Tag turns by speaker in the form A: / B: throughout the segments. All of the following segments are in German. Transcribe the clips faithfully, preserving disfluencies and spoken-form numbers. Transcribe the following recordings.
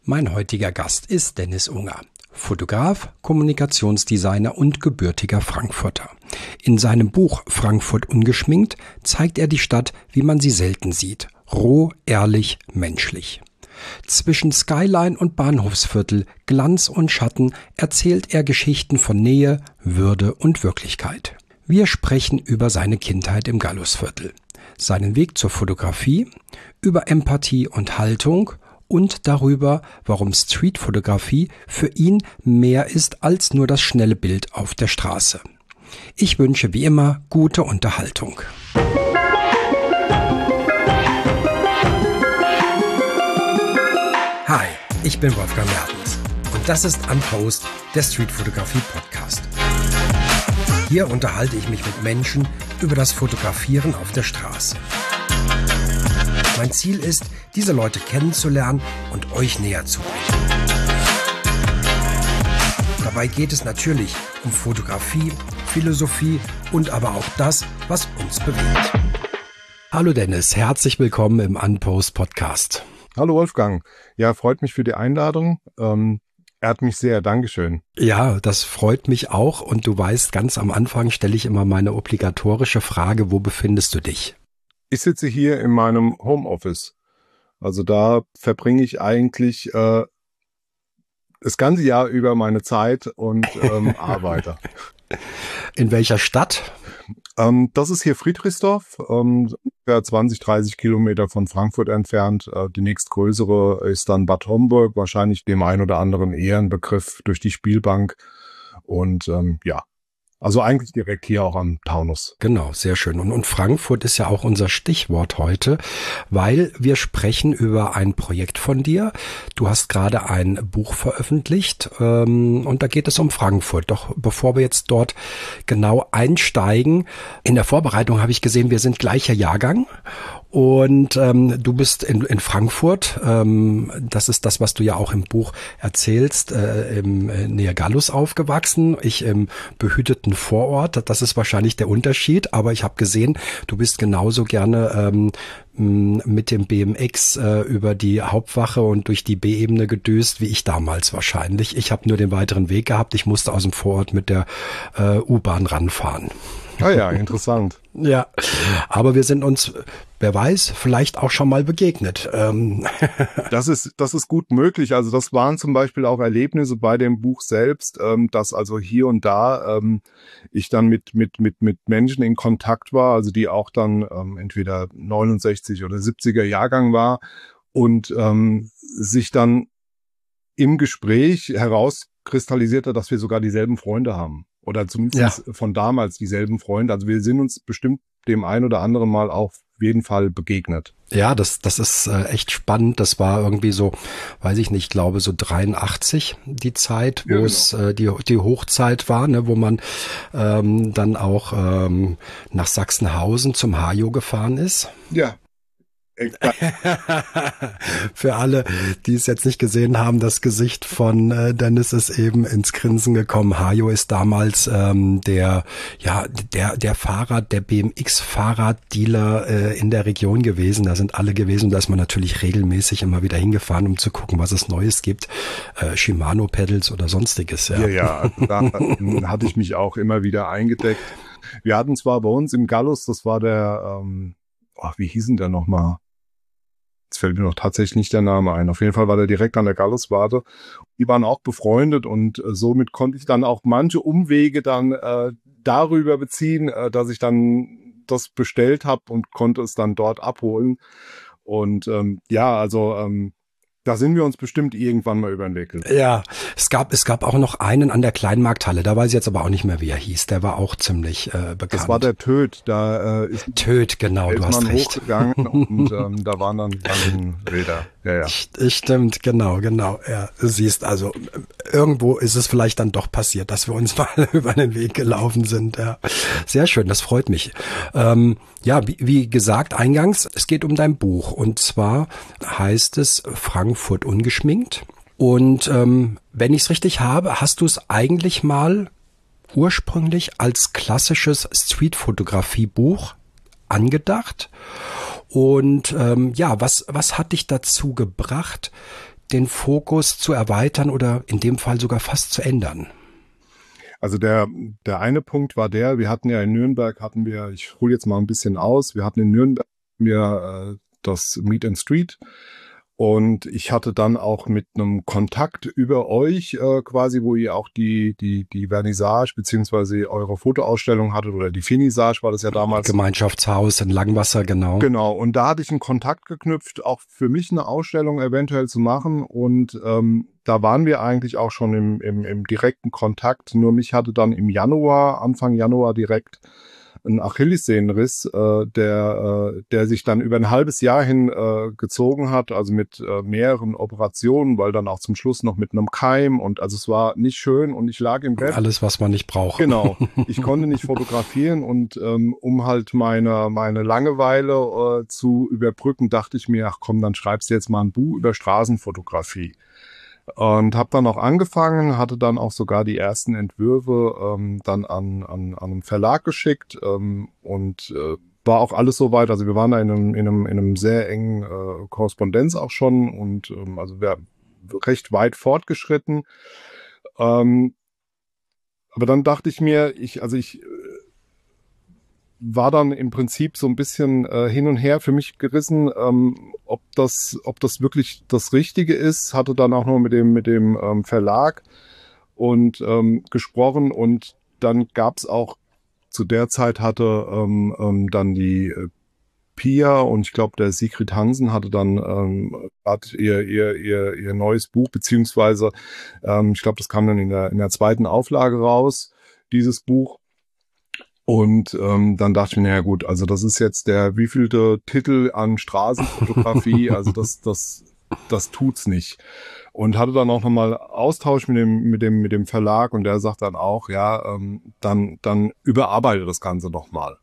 A: Mein heutiger Gast ist Dennis Unger, Fotograf, Kommunikationsdesigner und gebürtiger Frankfurter. In seinem Buch Frankfurt ungeschminkt zeigt er die Stadt, wie man sie selten sieht. Roh, ehrlich, menschlich. Zwischen Skyline und Bahnhofsviertel, Glanz und Schatten erzählt er Geschichten von Nähe, Würde und Wirklichkeit. Wir sprechen über seine Kindheit im Gallusviertel, seinen Weg zur Fotografie, über Empathie und Haltung und darüber, warum Streetfotografie für ihn mehr ist als nur das schnelle Bild auf der Straße. Ich wünsche wie immer gute Unterhaltung. Hi, ich bin Wolfgang Mertens und das ist Unpost, der Streetfotografie-Podcast. Hier unterhalte ich mich mit Menschen über das Fotografieren auf der Straße. Mein Ziel ist, diese Leute kennenzulernen und euch näher zu bringen. Dabei geht es natürlich um Fotografie, Philosophie und aber auch das, was uns bewegt. Hallo Dennis, herzlich willkommen im Unpost Podcast.
B: Hallo Wolfgang, ja, freut mich für die Einladung. Ähm, ehrt mich sehr, Dankeschön.
A: Ja, das freut mich auch und du weißt, ganz am Anfang stelle ich immer meine obligatorische Frage, wo befindest du dich?
B: Ich sitze hier in meinem Homeoffice. Also da verbringe ich eigentlich äh, das ganze Jahr über meine Zeit und ähm, arbeite.
A: In welcher Stadt?
B: Ähm, das ist hier Friedrichsdorf, ähm, ungefähr zwanzig, dreißig Kilometer von Frankfurt entfernt. Äh, die nächstgrößere ist dann Bad Homburg, wahrscheinlich dem einen oder anderen eher ein Begriff durch die Spielbank. Und ähm, ja. Also eigentlich direkt hier auch am Taunus.
A: Genau, sehr schön. Und, und Frankfurt ist ja auch unser Stichwort heute, weil wir sprechen über ein Projekt von dir. Du hast gerade ein Buch veröffentlicht ähm, und da geht es um Frankfurt. Doch bevor wir jetzt dort genau einsteigen, in der Vorbereitung habe ich gesehen, wir sind gleicher Jahrgang. Und ähm, du bist in, in Frankfurt, ähm, das ist das, was du ja auch im Buch erzählst, äh, im äh, Nähe Gallus aufgewachsen, ich im behüteten Vorort, das ist wahrscheinlich der Unterschied, aber ich habe gesehen, du bist genauso gerne ähm, mit dem B M X äh, über die Hauptwache und durch die B-Ebene gedöst, wie ich damals wahrscheinlich. Ich habe nur den weiteren Weg gehabt, ich musste aus dem Vorort mit der äh, U-Bahn ranfahren.
B: Ah ja, interessant.
A: Ja, aber wir sind uns, wer weiß, vielleicht auch schon mal begegnet. Ähm.
B: Das ist, das ist gut möglich. Also das waren zum Beispiel auch Erlebnisse bei dem Buch selbst, ähm, dass also hier und da ähm, ich dann mit mit mit mit Menschen in Kontakt war, also die auch dann ähm, entweder neunundsechzig oder siebziger Jahrgang war und ähm, sich dann im Gespräch herauskristallisierte, dass wir sogar dieselben Freunde haben. Oder zumindest ja. Von damals dieselben Freunde. Also wir sind uns bestimmt dem ein oder anderen Mal auf jeden Fall begegnet.
A: Ja, das das ist äh, echt spannend. Das war irgendwie so, weiß ich nicht, glaube so dreiundachtzig die Zeit, wo ja, genau. es äh, die die Hochzeit war, ne, wo man ähm, dann auch ähm, nach Sachsenhausen zum Hajo gefahren ist.
B: Ja.
A: Für alle, die es jetzt nicht gesehen haben, das Gesicht von äh, Dennis ist eben ins Grinsen gekommen. Hajo ist damals ähm, der ja der der Fahrrad, der B M X-Fahrraddealer äh, in der Region gewesen. Da sind alle gewesen. Da ist man natürlich regelmäßig immer wieder hingefahren, um zu gucken, was es Neues gibt. Äh, Shimano-Pedals oder sonstiges. Ja,
B: ja, ja da hatte ich mich auch immer wieder eingedeckt. Wir hatten zwar bei uns im Gallus, das war der, ähm, oh, wie hieß denn der nochmal? Jetzt fällt mir noch tatsächlich nicht der Name ein. Auf jeden Fall war der direkt an der Galluswarte. Die waren auch befreundet und äh, somit konnte ich dann auch manche Umwege dann äh, darüber beziehen, äh, dass ich dann das bestellt habe und konnte es dann dort abholen. Und ähm, ja, also ähm, da sind wir uns bestimmt irgendwann mal über den Weg gelaufen.
A: Ja, es gab es gab auch noch einen an der Kleinmarkthalle, da weiß ich jetzt aber auch nicht mehr, wie er hieß. Der war auch ziemlich äh, bekannt.
B: Das war der Töd, da äh, ist
A: Töd, genau, du hast recht.
B: Hochgegangen und ähm, da waren dann, dann Bilder. Ja, ja.
A: Stimmt, genau, genau. Ja, du siehst, also irgendwo ist es vielleicht dann doch passiert, dass wir uns mal über den Weg gelaufen sind. Ja, sehr schön, das freut mich. Ähm, ja, wie, wie gesagt, eingangs, es geht um dein Buch und zwar heißt es Frankfurt ungeschminkt. Und ähm, wenn ich es richtig habe, hast du es eigentlich mal ursprünglich als klassisches Streetfotografie-Buch angedacht. Und ähm, ja, was was hat dich dazu gebracht, den Fokus zu erweitern oder in dem Fall sogar fast zu ändern?
B: Also der, der eine Punkt war der, wir hatten ja in Nürnberg, hatten wir, ich hole jetzt mal ein bisschen aus, wir hatten in Nürnberg wir, äh, das Meet and Street und ich hatte dann auch mit einem Kontakt über euch äh, quasi, wo ihr auch die, die, die Vernissage beziehungsweise eure Fotoausstellung hattet oder die Finissage war das ja damals.
A: Gemeinschaftshaus in Langwasser, genau.
B: Genau, und da hatte ich einen Kontakt geknüpft, auch für mich eine Ausstellung eventuell zu machen und ähm, da waren wir eigentlich auch schon im, im, im direkten Kontakt, nur mich hatte dann im Januar, Anfang Januar direkt ein Achillessehnenriss, äh, der, äh, der sich dann über ein halbes Jahr hin äh, gezogen hat, also mit äh, mehreren Operationen, weil dann auch zum Schluss noch mit einem Keim und also es war nicht schön und ich lag im Bett.
A: Alles, was man nicht braucht.
B: Genau. Ich konnte nicht fotografieren und ähm, um halt meine, meine Langeweile äh, zu überbrücken, dachte ich mir, ach komm, dann schreibst du jetzt mal ein Buch über Straßenfotografie. Und habe dann auch angefangen, hatte dann auch sogar die ersten Entwürfe ähm, dann an, an, an einen Verlag geschickt ähm, und äh, war auch alles soweit. Also wir waren da in einem, in einem, in einem sehr engen äh, Korrespondenz auch schon und ähm, also wir recht weit fortgeschritten. Ähm, aber dann dachte ich mir, ich, also ich war dann im Prinzip so ein bisschen äh, hin und her für mich gerissen, ähm, ob das, ob das wirklich das Richtige ist. Hatte dann auch noch mit dem mit dem ähm, Verlag und ähm, gesprochen und dann gab's auch zu der Zeit hatte ähm, ähm, dann die äh, Pia und ich glaube der Sigrid Hansen hatte dann ähm, hat ihr ihr ihr ihr neues Buch beziehungsweise ähm, ich glaube das kam dann in der in der zweiten Auflage raus, dieses Buch. Und ähm, dann dachte ich mir, naja gut, also das ist jetzt der wievielte Titel an Straßenfotografie, also das, das, das tut's nicht. Und hatte dann auch nochmal Austausch mit dem, mit dem, mit dem Verlag und der sagt dann auch, ja, ähm, dann, dann überarbeite das Ganze nochmal.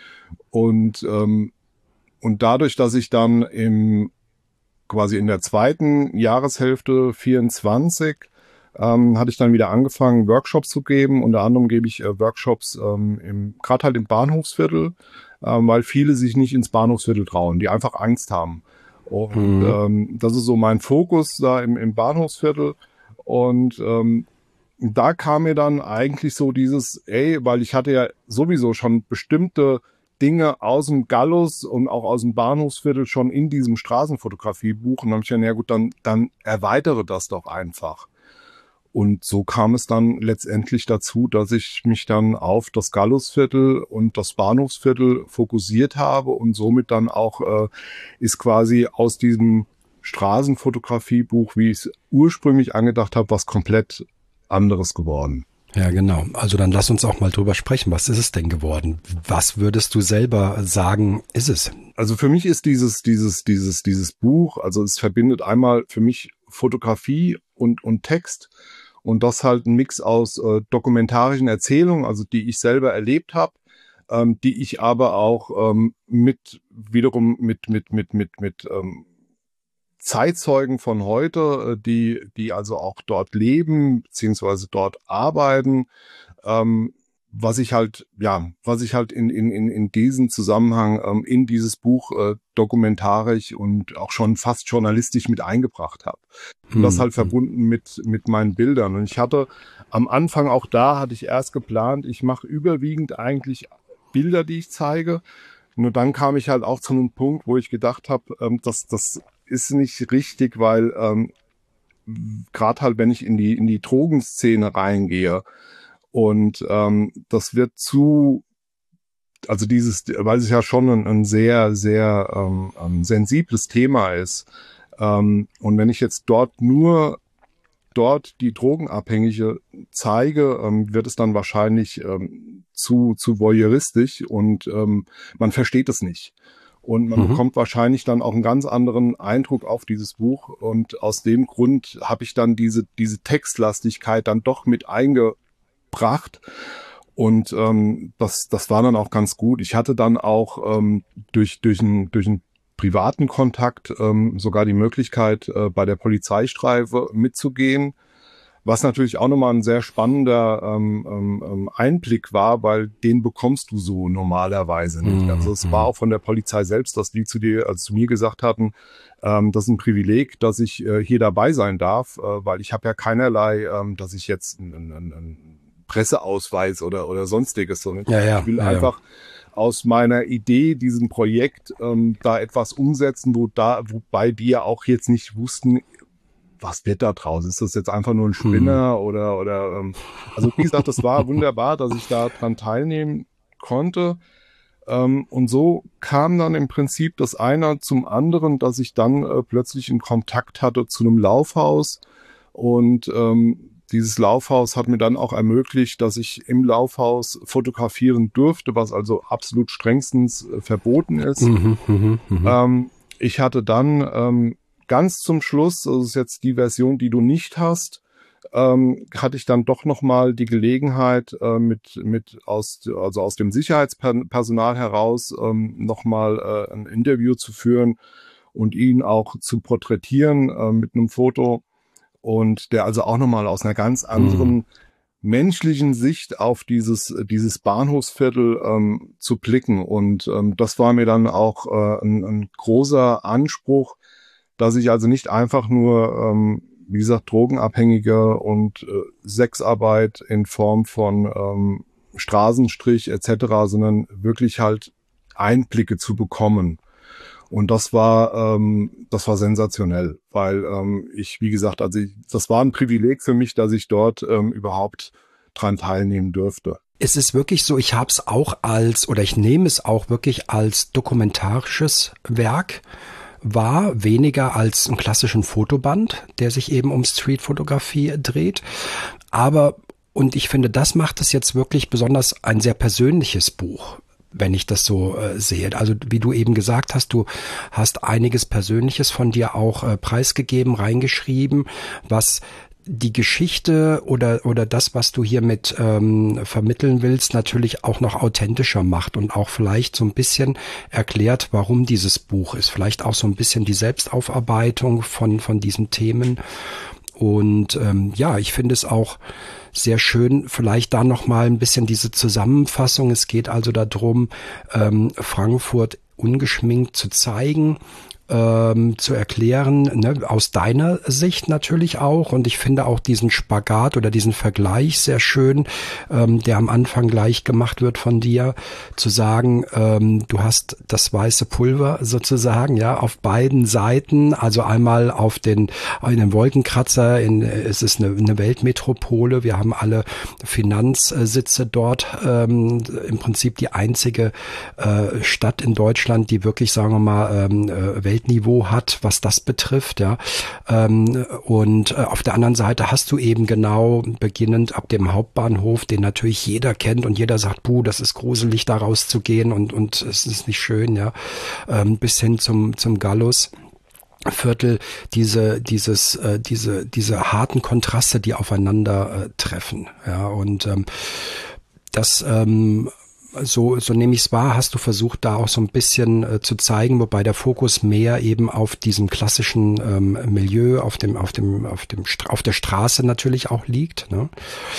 B: Und, ähm, und dadurch, dass ich dann im, quasi in der zweiten Jahreshälfte vierundzwanzig Ähm, hatte ich dann wieder angefangen, Workshops zu geben. Unter anderem gebe ich äh, Workshops ähm, im, gerade halt im Bahnhofsviertel, ähm, weil viele sich nicht ins Bahnhofsviertel trauen, die einfach Angst haben. Und mhm. ähm, das ist so mein Fokus da im, im Bahnhofsviertel. Und ähm, da kam mir dann eigentlich so dieses, ey, weil ich hatte ja sowieso schon bestimmte Dinge aus dem Gallus und auch aus dem Bahnhofsviertel schon in diesem Straßenfotografiebuch. Und dann habe ich ja, na gut, dann, dann erweitere das doch einfach. Und so kam es dann letztendlich dazu, dass ich mich dann auf das Gallusviertel und das Bahnhofsviertel fokussiert habe und somit dann auch äh, ist quasi aus diesem Straßenfotografiebuch, wie ich es ursprünglich angedacht habe, was komplett anderes geworden.
A: Ja, genau. Also dann lass uns auch mal drüber sprechen. Was ist es denn geworden? Was würdest du selber sagen, ist es?
B: Also für mich ist dieses, dieses, dieses, dieses Buch, also es verbindet einmal für mich Fotografie und, und Text und das halt ein Mix aus äh, dokumentarischen Erzählungen, also die ich selber erlebt habe, ähm, die ich aber auch ähm, mit wiederum mit mit mit mit mit ähm, Zeitzeugen von heute, die die also auch dort leben beziehungsweise dort arbeiten, ähm, was ich halt ja was ich halt in in in in diesem Zusammenhang ähm, in dieses Buch äh, dokumentarisch und auch schon fast journalistisch mit eingebracht habe. Und das halt verbunden mit mit meinen Bildern. Und ich hatte am Anfang auch da hatte ich erst geplant, ich mache überwiegend eigentlich Bilder, die ich zeige. Nur dann kam ich halt auch zu einem Punkt, wo ich gedacht habe, ähm, dass das ist nicht richtig, weil ähm, gerade halt, wenn ich in die in die Drogenszene reingehe und ähm, das wird zu, also dieses, weil es ja schon ein, ein sehr sehr ähm, ein sensibles Thema ist ähm, und wenn ich jetzt dort nur dort die Drogenabhängige zeige, ähm, wird es dann wahrscheinlich ähm, zu zu voyeuristisch und ähm, man versteht es nicht. Und man mhm. bekommt wahrscheinlich dann auch einen ganz anderen Eindruck auf dieses Buch. Und aus dem Grund habe ich dann diese diese Textlastigkeit dann doch mit eingebracht. Und ähm, das das war dann auch ganz gut. Ich hatte dann auch ähm, durch durch einen durch einen privaten Kontakt ähm, sogar die Möglichkeit, äh, bei der Polizeistreife mitzugehen, Was natürlich auch nochmal ein sehr spannender ähm, ähm, Einblick war, weil den bekommst du so normalerweise nicht.
A: Mhm.
B: Also es war auch von der Polizei selbst, dass die zu dir, also zu mir gesagt hatten, ähm, das ist ein Privileg, dass ich äh, hier dabei sein darf, äh, weil ich habe ja keinerlei, ähm, dass ich jetzt einen, einen, einen Presseausweis oder oder sonstiges, sondern
A: Ja, ja,
B: ich will
A: ja,
B: einfach aus meiner Idee, diesem Projekt, ähm, da etwas umsetzen, wo da, wobei die ja auch jetzt nicht wussten, was wird da draus? Ist das jetzt einfach nur ein Spinner hm. oder, oder, ähm, also wie gesagt, das war wunderbar, dass ich da dran teilnehmen konnte. Ähm, und so kam dann im Prinzip das eine zum anderen, dass ich dann äh, plötzlich in Kontakt hatte zu einem Laufhaus und, ähm, dieses Laufhaus hat mir dann auch ermöglicht, dass ich im Laufhaus fotografieren durfte, was also absolut strengstens äh, verboten ist.
A: Mhm, mh, mh.
B: Ähm, ich hatte dann ähm, ganz zum Schluss, das ist jetzt die Version, die du nicht hast, ähm, hatte ich dann doch nochmal die Gelegenheit, äh, mit, mit aus, also aus dem Sicherheitspersonal heraus ähm, nochmal äh, ein Interview zu führen und ihn auch zu porträtieren äh, mit einem Foto. Und der also auch nochmal aus einer ganz anderen
A: Mhm.
B: menschlichen Sicht auf dieses dieses Bahnhofsviertel ähm, zu blicken. Und ähm, das war mir dann auch äh, ein, ein großer Anspruch, dass ich also nicht einfach nur, ähm, wie gesagt, Drogenabhängige und äh, Sexarbeit in Form von ähm, Straßenstrich et cetera, sondern wirklich halt Einblicke zu bekommen. Und das war, ähm, das war sensationell, weil ähm, ich, wie gesagt, also ich, das war ein Privileg für mich, dass ich dort ähm, überhaupt dran teilnehmen dürfte.
A: Es ist wirklich so, ich habe es auch als, oder ich nehme es auch wirklich als dokumentarisches Werk wahr, weniger als einen klassischen Fotoband, der sich eben um Streetfotografie dreht. Aber, und ich finde, das macht es jetzt wirklich besonders ein sehr persönliches Buch, wenn ich das so äh, sehe. Also wie du eben gesagt hast, du hast einiges Persönliches von dir auch äh, preisgegeben, reingeschrieben, was die Geschichte oder oder das, was du hier mit ähm, vermitteln willst, natürlich auch noch authentischer macht und auch vielleicht so ein bisschen erklärt, warum dieses Buch ist. Vielleicht auch so ein bisschen die Selbstaufarbeitung von von diesen Themen. Und ähm, ja, ich finde es auch sehr schön, vielleicht da noch mal ein bisschen diese Zusammenfassung. Es geht also darum, ähm, Frankfurt ungeschminkt zu zeigen, ähm, zu erklären, ne, aus deiner Sicht natürlich auch. Und ich finde auch diesen Spagat oder diesen Vergleich sehr schön, ähm, der am Anfang gleich gemacht wird von dir, zu sagen, ähm, du hast das weiße Pulver sozusagen, ja, auf beiden Seiten, also einmal auf den, in den Wolkenkratzer, in, es ist eine, eine Weltmetropole, wir haben alle Finanzsitze dort, ähm, im Prinzip die einzige äh, Stadt in Deutschland, die wirklich, sagen wir mal, ähm, Welt Niveau hat, was das betrifft, ja. Ähm, und äh, auf der anderen Seite hast du eben genau beginnend ab dem Hauptbahnhof, den natürlich jeder kennt und jeder sagt, puh, das ist gruselig, da rauszugehen und und es ist nicht schön, ja. Ähm, bis hin zum zum Gallus. Viertel, diese dieses äh, diese diese harten Kontraste, die aufeinander äh, treffen, ja, und ähm, das ähm, so, so nehme ich es wahr, hast du versucht, da auch so ein bisschen äh, zu zeigen, wobei der Fokus mehr eben auf diesem klassischen ähm, Milieu, auf dem, auf dem, auf dem, Stra- auf der Straße natürlich auch liegt, ne?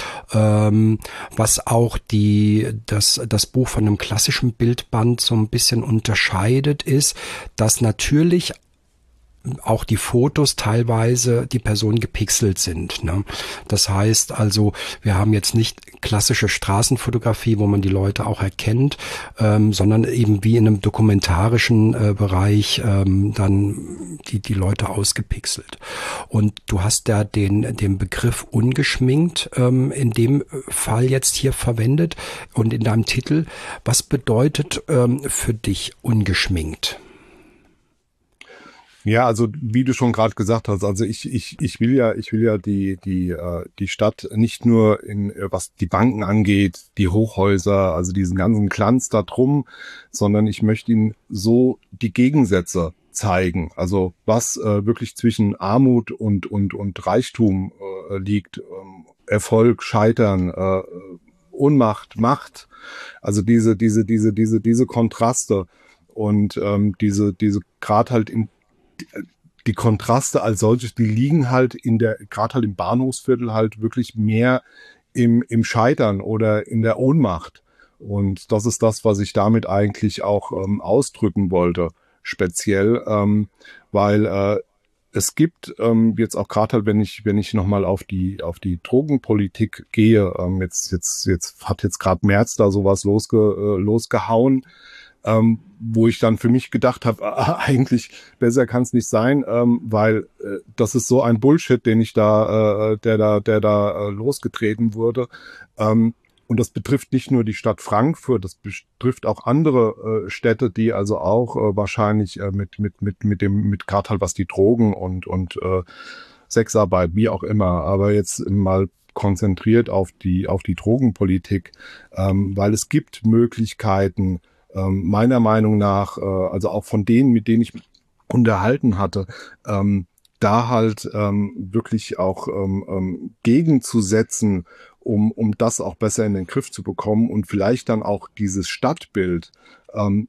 A: Ähm, was auch die, das, das Buch von einem klassischen Bildband so ein bisschen unterscheidet, ist, dass natürlich auch die Fotos teilweise die Personen gepixelt sind, ne? Das heißt also, wir haben jetzt nicht klassische Straßenfotografie, wo man die Leute auch erkennt, ähm, sondern eben wie in einem dokumentarischen äh, Bereich ähm, dann die die Leute ausgepixelt. Und du hast da den den Begriff ungeschminkt ähm, in dem Fall jetzt hier verwendet und in deinem Titel. Was bedeutet ähm, für dich ungeschminkt?
B: Ja, also wie du schon gerade gesagt hast, also ich ich ich will ja ich will ja die die äh, die Stadt nicht nur in äh, was die Banken angeht, die Hochhäuser, also diesen ganzen Glanz da drum, sondern ich möchte ihnen so die Gegensätze zeigen, also was äh, wirklich zwischen Armut und und und Reichtum äh, liegt, ähm, Erfolg, Scheitern, äh, Ohnmacht, Macht, also diese diese diese diese diese Kontraste und ähm, diese diese gerade halt in die Kontraste als solches, die liegen halt in der, gerade halt im Bahnhofsviertel halt wirklich mehr im, im Scheitern oder in der Ohnmacht. Und das ist das, was ich damit eigentlich auch ähm, ausdrücken wollte, speziell, ähm, weil äh, es gibt ähm, jetzt auch gerade halt, wenn ich wenn ich nochmal auf die auf die Drogenpolitik gehe, ähm, jetzt jetzt jetzt hat jetzt gerade März da sowas losge, äh, losgehauen, ähm, wo ich dann für mich gedacht habe, äh, eigentlich besser kann es nicht sein, ähm, weil äh, das ist so ein Bullshit, den ich da, äh, der da, der da äh, losgetreten wurde. Ähm, und das betrifft nicht nur die Stadt Frankfurt, das betrifft auch andere äh, Städte, die also auch äh, wahrscheinlich äh, mit mit mit mit dem mit gerade halt was die Drogen und und äh, Sexarbeit, wie auch immer, aber jetzt mal konzentriert auf die auf die Drogenpolitik, ähm, weil es gibt Möglichkeiten, ähm, meiner Meinung nach, äh, also auch von denen, mit denen ich unterhalten hatte, ähm, da halt ähm, wirklich auch ähm, ähm, gegenzusetzen, um um das auch besser in den Griff zu bekommen und vielleicht dann auch dieses Stadtbild ähm,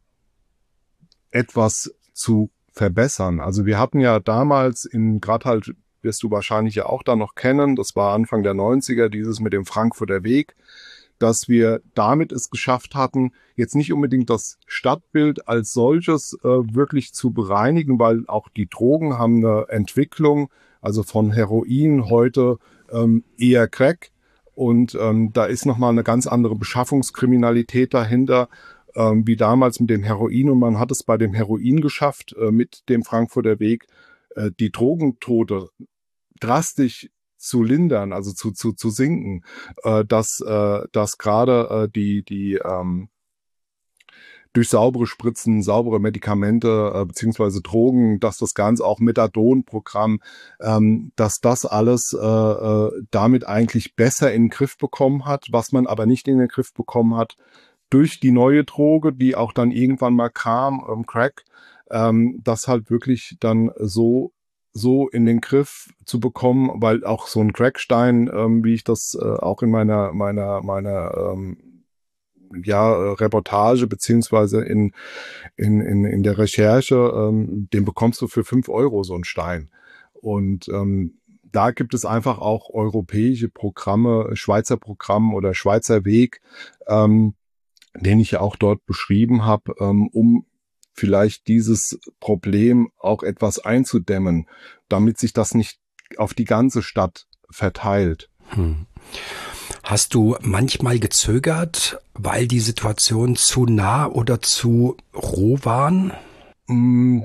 B: etwas zu verbessern. Also wir hatten ja damals in, gerade halt, wirst du wahrscheinlich ja auch da noch kennen, das war Anfang der neunziger, dieses mit dem Frankfurter Weg, dass wir damit es geschafft hatten, jetzt nicht unbedingt das Stadtbild als solches äh, wirklich zu bereinigen, weil auch die Drogen haben eine Entwicklung, also von Heroin heute ähm, eher Crack. Und ähm, da ist nochmal eine ganz andere Beschaffungskriminalität dahinter, ähm, wie damals mit dem Heroin. Und man hat es bei dem Heroin geschafft, äh, mit dem Frankfurter Weg äh, die Drogentote drastisch zu lindern, also zu zu zu sinken, äh, dass äh, dass gerade äh, die die ähm, durch saubere Spritzen, saubere Medikamente äh, beziehungsweise Drogen, dass das Ganze auch Methadon-Programm, ähm, dass das alles äh, äh, damit eigentlich besser in den Griff bekommen hat, was man aber nicht in den Griff bekommen hat durch die neue Droge, die auch dann irgendwann mal kam, ähm, Crack, ähm, das halt wirklich dann so so in den Griff zu bekommen, weil auch so ein Crackstein, ähm, wie ich das äh, auch in meiner meiner meiner ähm, ja Reportage beziehungsweise in in in in der Recherche, ähm, den bekommst du für fünf Euro so ein Stein. Und ähm, da gibt es einfach auch europäische Programme, Schweizer Programm oder Schweizer Weg, ähm, den ich ja auch dort beschrieben habe, ähm, um vielleicht dieses Problem auch etwas einzudämmen, damit sich das nicht auf die ganze Stadt verteilt.
A: Hm. Hast du manchmal gezögert, weil die Situation zu nah oder zu roh waren?
B: Mm,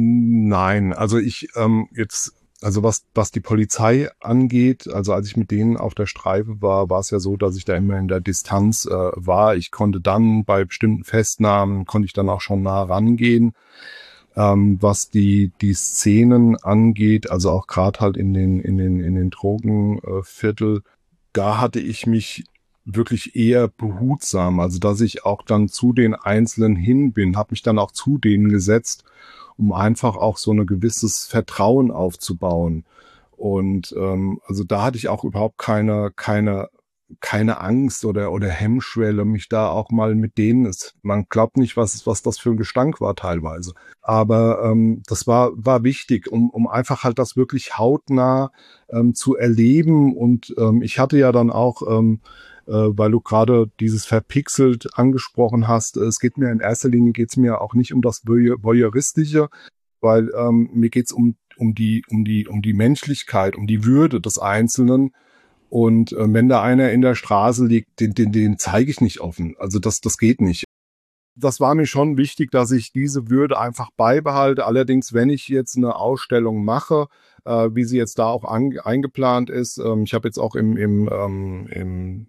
B: nein, also ich ähm, jetzt, also was was die Polizei angeht, also als ich mit denen auf der Streife war, war es ja so, dass ich da immer in der Distanz äh, war. Ich konnte dann bei bestimmten Festnahmen, konnte ich dann auch schon nah rangehen. Ähm, was die die Szenen angeht, also auch gerade halt in den in den in den Drogenviertel, äh, da hatte ich mich wirklich eher behutsam, also dass ich auch dann zu den Einzelnen hin bin, habe mich dann auch zu denen gesetzt, um einfach auch so ein gewisses Vertrauen aufzubauen. Und ähm, also da hatte ich auch überhaupt keine keine keine Angst oder oder Hemmschwelle, mich da auch mal mit denen ist. Man glaubt nicht, was was das für ein Gestank war teilweise. Aber ähm, das war war wichtig, um um einfach halt das wirklich hautnah ähm, zu erleben. Und ähm, ich hatte ja dann auch, ähm, äh, weil du gerade dieses verpixelt angesprochen hast, es geht mir in erster Linie geht's mir auch nicht um das Voyeuristische, weil ähm, mir geht's um um die um die um die Menschlichkeit, um die Würde des Einzelnen. Und äh, wenn da einer in der Straße liegt, den, den, den zeige ich nicht offen. Also das, das geht nicht. Das war mir schon wichtig, dass ich diese Würde einfach beibehalte. Allerdings, wenn ich jetzt eine Ausstellung mache, äh, wie sie jetzt da auch an, eingeplant ist, ähm, ich habe jetzt auch im, im, ähm, im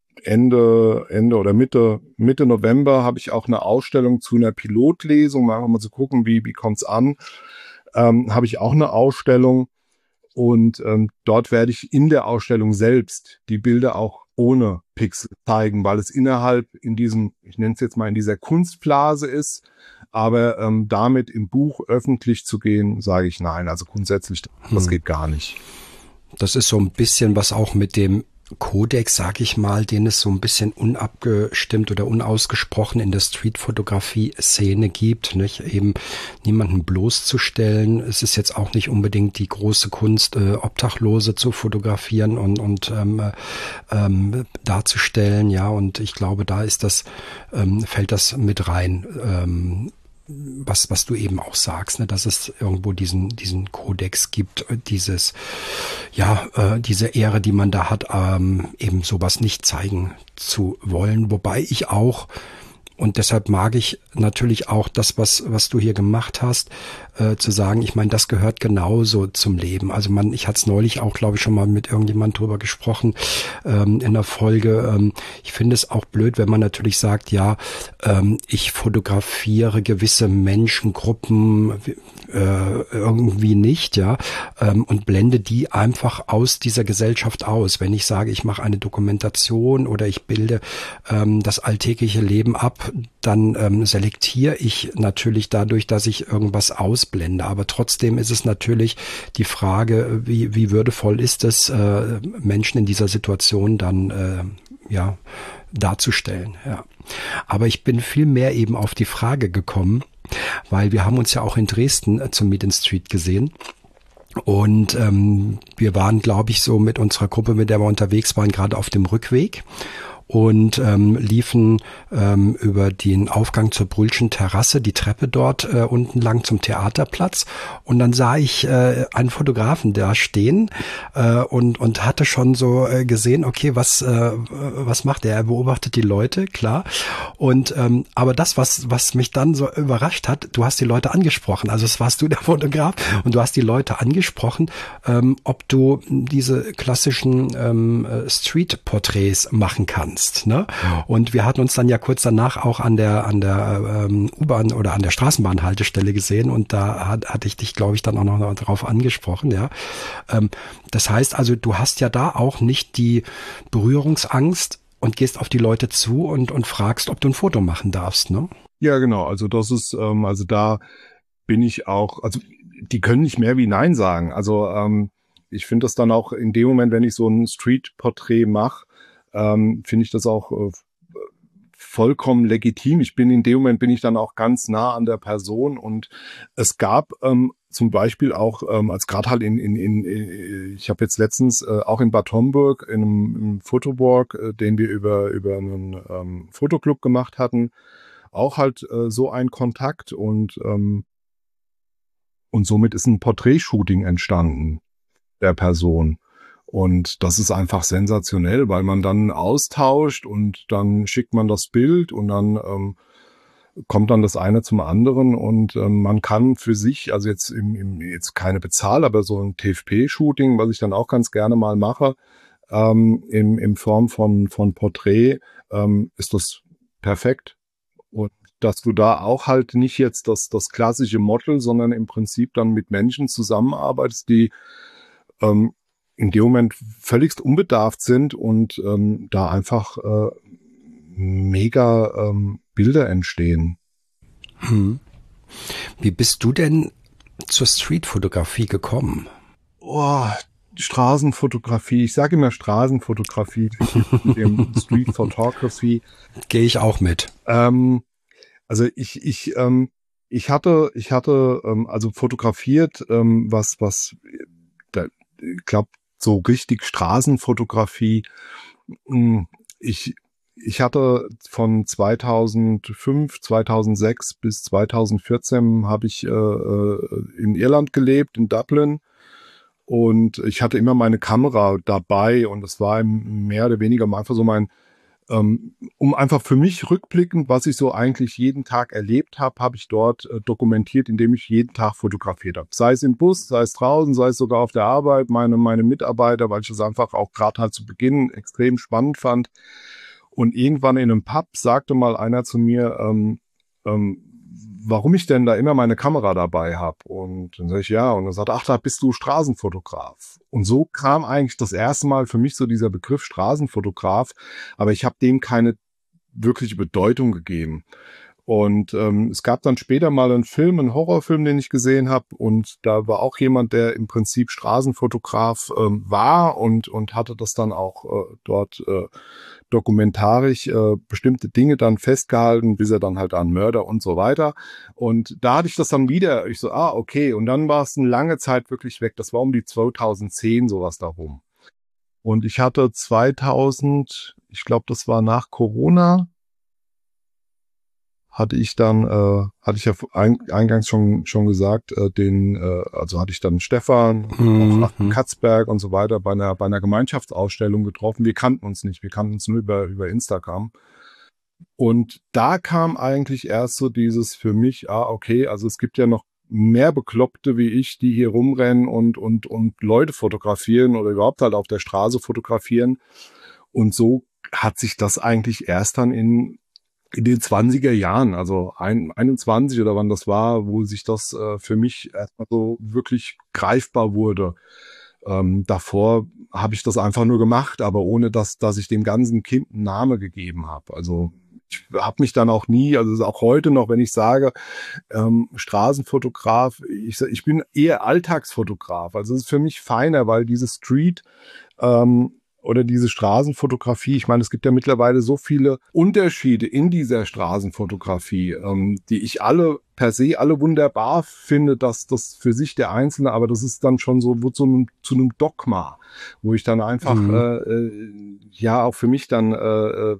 B: Ende, Ende oder Mitte, Mitte November habe ich auch eine Ausstellung zu einer Pilotlesung, mal, mal zu gucken, wie, wie kommt's an, ähm, habe ich auch eine Ausstellung. Und ähm, dort werde ich in der Ausstellung selbst die Bilder auch ohne Pixel zeigen, weil es innerhalb in diesem, ich nenne es jetzt mal in dieser Kunstblase ist. Aber ähm, damit im Buch öffentlich zu gehen, sage ich nein. Also grundsätzlich, das
A: Hm.
B: geht gar nicht.
A: Das ist so ein bisschen was auch mit dem Kodex, sag ich mal, den es so ein bisschen unabgestimmt oder unausgesprochen in der Streetfotografie-Szene gibt, nicht? Eben niemanden bloßzustellen. Es ist jetzt auch nicht unbedingt die große Kunst, äh, Obdachlose zu fotografieren und, und ähm, ähm, darzustellen, ja. Und ich glaube, da ist das, ähm, fällt das mit rein. Ähm, was was du eben auch sagst, ne, dass es irgendwo diesen diesen Kodex gibt, dieses ja äh, diese Ehre, die man da hat, ähm, eben sowas nicht zeigen zu wollen, wobei ich auch und deshalb mag ich natürlich auch das, was was du hier gemacht hast, äh, zu sagen, ich meine, das gehört genauso zum Leben. Also man, ich hatte es neulich auch, glaube ich, schon mal mit irgendjemand drüber gesprochen ähm, in der Folge. Ähm, ich finde es auch blöd, wenn man natürlich sagt, ja, ähm, ich fotografiere gewisse Menschengruppen äh, irgendwie nicht, ja, ähm, und blende die einfach aus dieser Gesellschaft aus. Wenn ich sage, ich mache eine Dokumentation oder ich bilde ähm, das alltägliche Leben ab, dann ähm, selektiere ich natürlich dadurch, dass ich irgendwas ausblende. Aber trotzdem ist es natürlich die Frage, wie, wie würdevoll ist es, äh, Menschen in dieser Situation dann äh, ja darzustellen. Ja. Aber ich bin viel mehr eben auf die Frage gekommen, weil wir haben uns ja auch in Dresden äh, zum Meet in Street gesehen. Und ähm, wir waren, glaube ich, so mit unserer Gruppe, mit der wir unterwegs waren, gerade auf dem Rückweg. Und ähm, liefen ähm, über den Aufgang zur Brühlschen Terrasse, die Treppe dort äh, unten lang zum Theaterplatz. Und dann sah ich äh, einen Fotografen da stehen äh, und und hatte schon so äh, gesehen, okay, was äh, was macht er? Er beobachtet die Leute, klar. Und ähm, aber das, was was mich dann so überrascht hat, du hast die Leute angesprochen. Also es warst du der Fotograf und du hast die Leute angesprochen, ähm, ob du diese klassischen ähm, Street-Porträts machen kannst. Ne? Und wir hatten uns dann ja kurz danach auch an der an der ähm, U-Bahn oder an der Straßenbahnhaltestelle gesehen und da hat, hatte ich dich, glaube ich, dann auch noch darauf angesprochen. Ja, ähm, das heißt also, du hast ja da auch nicht die Berührungsangst und gehst auf die Leute zu und und fragst, ob du ein Foto machen darfst. Ne?
B: Ja, genau. Also das ist, ähm, also da bin ich auch, also die können nicht mehr wie Nein sagen. Also ähm, ich finde das dann auch in dem Moment, wenn ich so ein Street-Porträt mache, Ähm, finde ich das auch äh, vollkommen legitim. Ich bin in dem Moment bin ich dann auch ganz nah an der Person und es gab ähm, zum Beispiel auch, ähm, als gerade halt in, in, in ich habe jetzt letztens äh, auch in Bad Homburg in einem, einem Fotowalk, äh, den wir über über einen ähm, Fotoclub gemacht hatten, auch halt äh, so ein Kontakt und ähm, und somit ist ein Porträtshooting entstanden der Person. Und das ist einfach sensationell, weil man dann austauscht und dann schickt man das Bild und dann ähm, kommt dann das eine zum anderen und ähm, man kann für sich, also jetzt im, im jetzt keine Bezahl, aber so ein T F P-Shooting, was ich dann auch ganz gerne mal mache, ähm, in, in Form von, von Porträt, ähm, ist das perfekt. Und dass du da auch halt nicht jetzt das, das klassische Model, sondern im Prinzip dann mit Menschen zusammenarbeitest, die ähm, in dem Moment völligst unbedarft sind und ähm, da einfach äh, mega ähm, Bilder entstehen.
A: Hm. Wie bist du denn zur Streetfotografie gekommen?
B: Oh, Straßenfotografie. Ich sage immer Straßenfotografie, mit dem Street Photography.
A: Gehe ich auch mit.
B: Ähm, also ich ich ähm, ich hatte ich hatte ähm, also fotografiert, ähm, was was da, ich glaube so richtig Straßenfotografie. Ich, ich hatte von zweitausendfünf, zweitausendsechs bis zweitausendvierzehn habe ich äh, in Irland gelebt, in Dublin. Und ich hatte immer meine Kamera dabei und es war mehr oder weniger einfach so mein, ähm, um einfach für mich rückblickend, was ich so eigentlich jeden Tag erlebt habe, habe ich dort äh, dokumentiert, indem ich jeden Tag fotografiert habe. Sei es im Bus, sei es draußen, sei es sogar auf der Arbeit, meine, meine Mitarbeiter, weil ich das einfach auch gerade halt zu Beginn extrem spannend fand. Und irgendwann in einem Pub sagte mal einer zu mir, ähm, ähm, warum ich denn da immer meine Kamera dabei habe. Und dann sage ich, ja. Und dann sagt er, ach, da bist du Straßenfotograf. Und so kam eigentlich das erste Mal für mich so dieser Begriff Straßenfotograf. Aber ich habe dem keine wirkliche Bedeutung gegeben. Und ähm, es gab dann später mal einen Film, einen Horrorfilm, den ich gesehen habe. Und da war auch jemand, der im Prinzip Straßenfotograf ähm, war und und hatte das dann auch äh, dort äh, dokumentarisch äh, bestimmte Dinge dann festgehalten, bis er dann halt an Mörder und so weiter. Und da hatte ich das dann wieder. Ich so, ah, okay. Und dann war es eine lange Zeit wirklich weg. Das war um die zweitausendzehn sowas darum. Und ich hatte zweitausend, ich glaube, das war nach Corona, hatte ich dann, äh, hatte ich ja ein, eingangs schon schon gesagt, äh, den, äh, also hatte ich dann Stefan,
A: Mhm.
B: auch Achim Katzberg und so weiter bei einer bei einer Gemeinschaftsausstellung getroffen. Wir kannten uns nicht, wir kannten uns nur über über Instagram. Und da kam eigentlich erst so dieses für mich, ah, okay, also es gibt ja noch mehr Bekloppte wie ich, die hier rumrennen und und und Leute fotografieren oder überhaupt halt auf der Straße fotografieren. Und so hat sich das eigentlich erst dann in in den zwanziger Jahren, also ein, einundzwanzig oder wann das war, wo sich das äh, für mich erstmal so wirklich greifbar wurde. Ähm, davor habe ich das einfach nur gemacht, aber ohne dass, dass ich dem ganzen Kind einen Namen gegeben habe. Also ich habe mich dann auch nie, also auch heute noch, wenn ich sage, ähm, Straßenfotograf, ich, ich bin eher Alltagsfotograf. Also es ist für mich feiner, weil diese Street ähm, oder diese Straßenfotografie, ich meine, es gibt ja mittlerweile so viele Unterschiede in dieser Straßenfotografie, ähm, die ich alle per se alle wunderbar finde, dass das für sich der Einzelne, aber das ist dann schon so, wird so einem, zu einem Dogma, wo ich dann einfach,
A: Mhm.
B: äh, äh, ja, auch für mich dann, äh,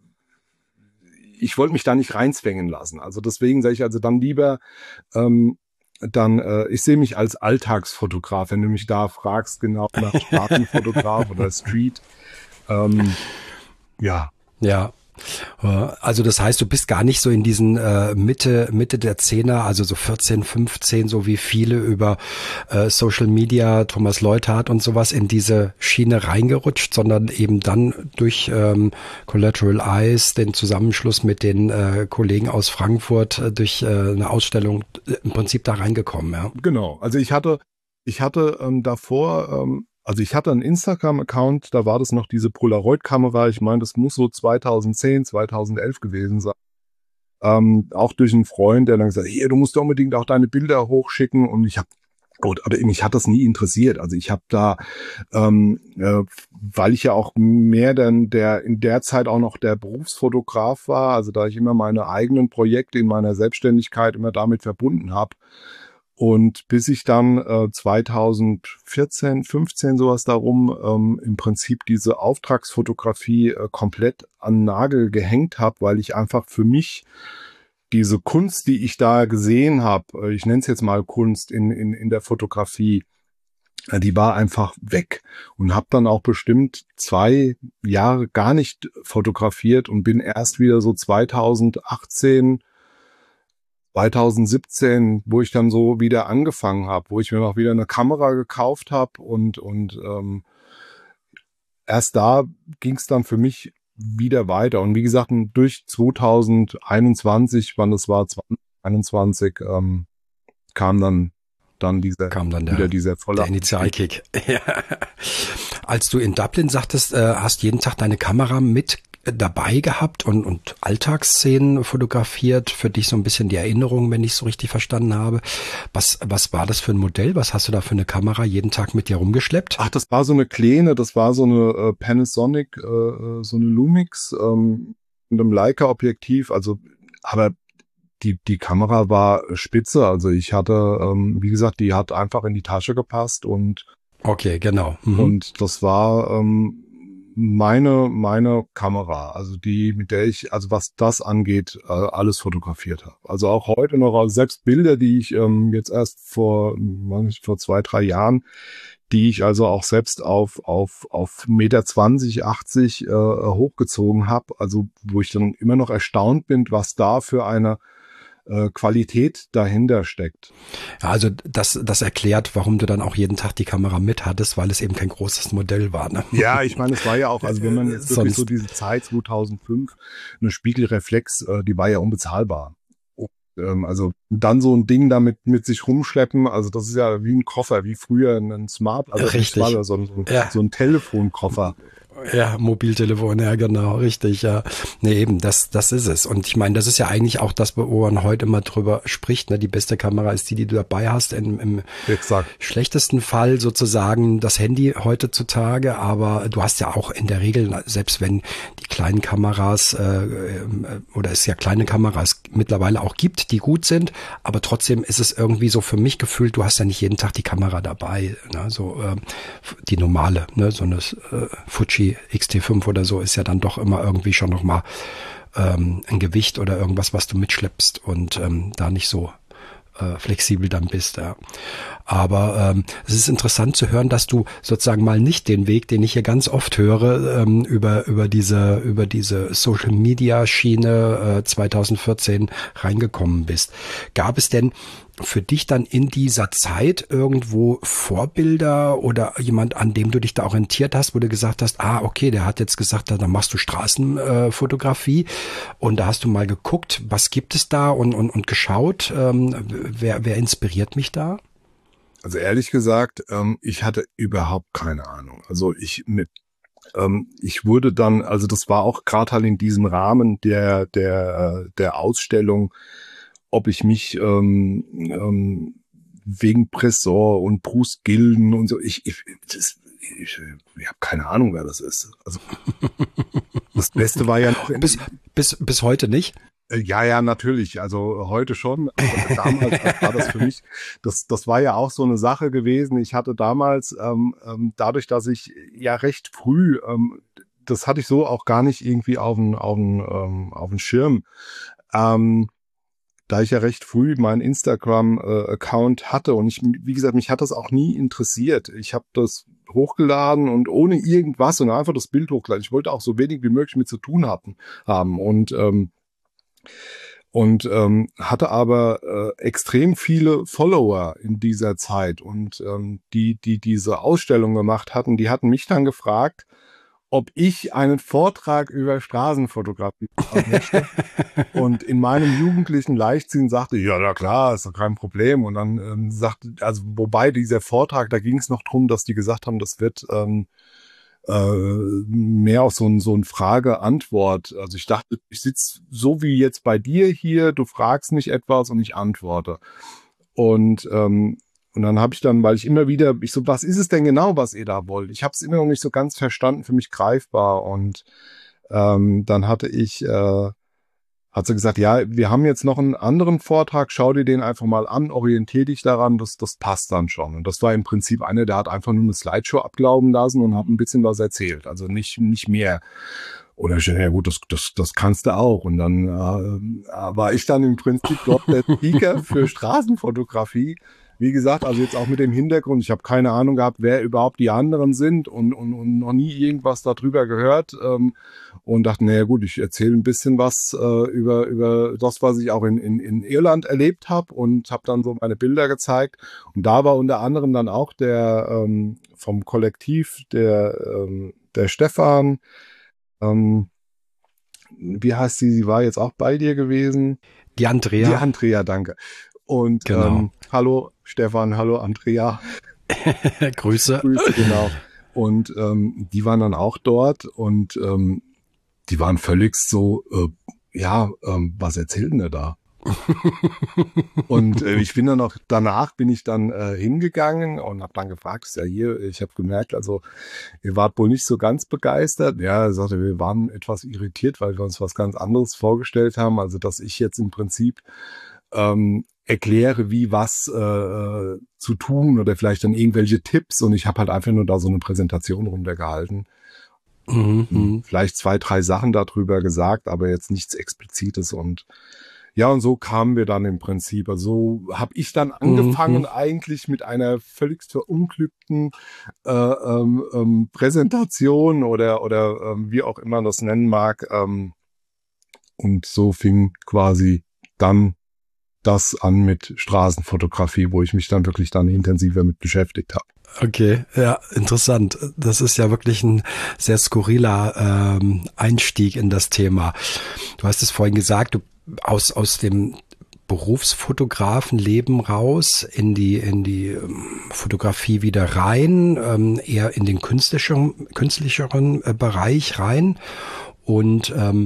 B: ich wollte mich da nicht reinzwängen lassen. Also deswegen sage ich also dann lieber, ähm, dann, äh, ich sehe mich als Alltagsfotograf, wenn du mich da fragst, genau nach Straßenfotograf oder Street. Ähm, ja.
A: Ja. Äh, Also das heißt, du bist gar nicht so in diesen äh, Mitte Mitte der Zehner, also so vierzehn, fünfzehn, so wie viele über äh, Social Media, Thomas Leuthard und sowas in diese Schiene reingerutscht, sondern eben dann durch ähm, Collateral Eyes, den Zusammenschluss mit den äh, Kollegen aus Frankfurt, äh, durch äh, eine Ausstellung äh, im Prinzip da reingekommen, ja.
B: Genau. Also ich hatte, ich hatte ähm, davor, ähm, also ich hatte einen Instagram-Account, da war das noch diese Polaroid-Kamera. Ich meine, das muss so zweitausendzehn, zweitausendelf gewesen sein. Ähm, auch durch einen Freund, der dann gesagt hat, hier, du musst unbedingt auch deine Bilder hochschicken. Und ich habe, oder mich hat das nie interessiert. Also ich habe da, ähm, äh, weil ich ja auch mehr denn der in der Zeit auch noch der Berufsfotograf war, also da ich immer meine eigenen Projekte in meiner Selbstständigkeit immer damit verbunden habe. Und bis ich dann äh, zweitausendvierzehn, fünfzehn sowas darum ähm, im Prinzip diese Auftragsfotografie äh, komplett an den Nagel gehängt habe, weil ich einfach für mich diese Kunst, die ich da gesehen habe, äh, ich nenne es jetzt mal Kunst in, in, in der Fotografie, äh, die war einfach weg und habe dann auch bestimmt zwei Jahre gar nicht fotografiert und bin erst wieder so zweitausendachtzehn, zweitausendsiebzehn, wo ich dann so wieder angefangen habe, wo ich mir noch wieder eine Kamera gekauft habe und und ähm, erst da ging es dann für mich wieder weiter. Und wie gesagt, durch zweitausendeinundzwanzig, wann das war, zwanzig einundzwanzig, ähm, kam dann dann dieser
A: Kam dann
B: wieder
A: der,
B: dieser volle
A: der Initialkick. Ja. Als du in Dublin sagtest, äh, hast jeden Tag deine Kamera mit dabei gehabt und, und Alltagsszenen fotografiert, für dich so ein bisschen die Erinnerung, wenn ich es so richtig verstanden habe. Was, was war das für ein Modell? Was hast du da für eine Kamera jeden Tag mit dir rumgeschleppt?
B: Ach, das war so eine kleine, das war so eine äh, Panasonic, äh, so eine Lumix ähm, mit einem Leica-Objektiv, also aber die die Kamera war spitze, also ich hatte, ähm, wie gesagt, die hat einfach in die Tasche gepasst und
A: Okay, genau. Mhm.
B: und das war ähm, meine meine Kamera, also die, mit der ich, also was das angeht, äh, alles fotografiert habe. Also auch heute noch, also selbst Bilder, die ich ähm, jetzt erst vor, weiß nicht, vor zwei, drei Jahren, die ich also auch selbst auf auf auf Meter zwanzig, achtzig äh, hochgezogen habe, also wo ich dann immer noch erstaunt bin, was da für eine äh, Qualität dahinter steckt.
A: Ja, also das, das erklärt, warum du dann auch jeden Tag die Kamera mit hattest, weil es eben kein großes Modell war. Ne?
B: Ja, ich meine, es war ja auch, also wenn man jetzt wirklich
A: Sonst-
B: so diese Zeit zweitausendfünf, eine Spiegelreflex, äh, die war ja unbezahlbar. Und, ähm, also dann so ein Ding damit mit sich rumschleppen, also das ist ja wie ein Koffer, wie früher ein Smart, also nicht
A: Richtig.
B: Smart, sondern so ein,
A: Ja.
B: so ein Telefonkoffer.
A: Ja, Mobiltelefon, ja genau, richtig, ja. Nee, eben, das, das ist es. Und ich meine, das ist ja eigentlich auch das, wo man heute immer drüber spricht, ne? Die beste Kamera ist die, die du dabei hast, im, im schlechtesten Fall sozusagen das Handy heutzutage, aber du hast ja auch in der Regel, selbst wenn die kleinen Kameras, äh, oder es ja kleine Kameras mittlerweile auch gibt, die gut sind, aber trotzdem ist es irgendwie so für mich gefühlt, du hast ja nicht jeden Tag die Kamera dabei, ne? So, äh, die normale, ne? So eine äh, Fuji X T fünf oder so ist ja dann doch immer irgendwie schon nochmal ähm, ein Gewicht oder irgendwas, was du mitschleppst und ähm, da nicht so äh, flexibel dann bist. Ja. Aber ähm, es ist interessant zu hören, dass du sozusagen mal nicht den Weg, den ich hier ganz oft höre, ähm, über über diese über diese Social Media Schiene äh, zwanzig vierzehn reingekommen bist. Gab es denn für dich dann in dieser Zeit irgendwo Vorbilder oder jemand, an dem du dich da orientiert hast, wo du gesagt hast, ah, okay, der hat jetzt gesagt, dann machst du Straßenfotografie, äh, und da hast du mal geguckt, was gibt es da und und, und geschaut, ähm, wer wer inspiriert mich da?
B: Also ehrlich gesagt, ähm, ich hatte überhaupt keine Ahnung. Also ich mit ähm, ich wurde dann, also das war auch gerade halt in diesem Rahmen der der der Ausstellung, ob ich mich ähm, ähm, wegen Bressor und Bruce Gilden und so, ich ich, das, ich, ich habe keine Ahnung, wer das ist. Also das Beste war ja noch in,
A: bis bis bis heute nicht.
B: Ja, ja, natürlich. Also heute schon. Aber damals war das für mich, das, das war ja auch so eine Sache gewesen. Ich hatte damals, ähm, ähm, dadurch, dass ich ja recht früh, ähm, das hatte ich so auch gar nicht irgendwie auf den, auf den, ähm, auf den Schirm. Ähm, da ich ja recht früh meinen Instagram-Account hatte und ich, wie gesagt, mich hat das auch nie interessiert. Ich habe das hochgeladen und ohne irgendwas und einfach das Bild hochgeladen. Ich wollte auch so wenig wie möglich mit zu tun hatten, haben und ähm, und ähm, hatte aber äh, extrem viele Follower in dieser Zeit und ähm, die, die diese Ausstellung gemacht hatten, die hatten mich dann gefragt, ob ich einen Vortrag über Straßenfotografie machen möchte. Und in meinem jugendlichen Leichtsinn sagte ich, ja, na klar, ist doch kein Problem. Und dann ähm, sagte, also wobei dieser Vortrag, da ging es noch drum, dass die gesagt haben, das wird ähm, äh, mehr auf so ein, so ein Frage-Antwort. Also ich dachte, ich sitze so wie jetzt bei dir hier, du fragst mich etwas und ich antworte. Und ähm, Und dann habe ich dann, weil ich immer wieder, ich so, was ist es denn genau, was ihr da wollt? Ich habe es immer noch nicht so ganz verstanden, für mich greifbar. Und ähm, dann hatte ich, äh, hat sie gesagt, ja, wir haben jetzt noch einen anderen Vortrag, schau dir den einfach mal an, orientier dich daran, das, das passt dann schon. Und das war im Prinzip einer, der hat einfach nur eine Slideshow ablaufen lassen und hat ein bisschen was erzählt, also nicht nicht mehr. Oder ich dachte, ja gut, das, das, das kannst du auch. Und dann äh, war ich dann im Prinzip dort der Speaker für Straßenfotografie. Wie gesagt, also jetzt auch mit dem Hintergrund, ich habe keine Ahnung gehabt, wer überhaupt die anderen sind und, und, und noch nie irgendwas darüber gehört ähm, und dachte, naja gut, ich erzähle ein bisschen was äh, über, über das, was ich auch in, in, in Irland erlebt habe und habe dann so meine Bilder gezeigt. Und da war unter anderem dann auch der ähm, vom Kollektiv, der, ähm, der Stefan, ähm, wie heißt sie, sie war jetzt auch bei dir gewesen.
A: Die Andrea.
B: Die Andrea, danke. Und
A: genau.
B: ähm, hallo Stefan, hallo Andrea.
A: Grüße.
B: Grüße, genau. Und ähm, die waren dann auch dort und ähm, die waren völlig so, äh, ja, ähm, was erzählt denn der da? Und äh, ich bin dann noch, danach bin ich dann äh, hingegangen und habe dann gefragt, ist ja hier, ich habe gemerkt, also ihr wart wohl nicht so ganz begeistert. Ja, er sagte, wir waren etwas irritiert, weil wir uns was ganz anderes vorgestellt haben. Also dass ich jetzt im Prinzip ähm, erkläre, wie was äh, zu tun oder vielleicht dann irgendwelche Tipps und ich habe halt einfach nur da so eine Präsentation runtergehalten. Mhm. Vielleicht zwei, drei Sachen darüber gesagt, aber jetzt nichts Explizites und ja, und so kamen wir dann im Prinzip. Also so habe ich dann angefangen mhm. eigentlich mit einer völlig verunglückten äh, ähm, ähm, Präsentation oder oder ähm, wie auch immer man das nennen mag. Ähm, und so fing quasi dann das an mit Straßenfotografie, wo ich mich dann wirklich dann intensiver mit beschäftigt habe.
A: Okay, ja, interessant. Das ist ja wirklich ein sehr skurriler ähm, Einstieg in das Thema. Du hast es vorhin gesagt, du aus aus dem Berufsfotografenleben raus, in die, in die ähm, Fotografie wieder rein, ähm, eher in den künstlicheren, künstlicheren äh, Bereich rein. Und ähm,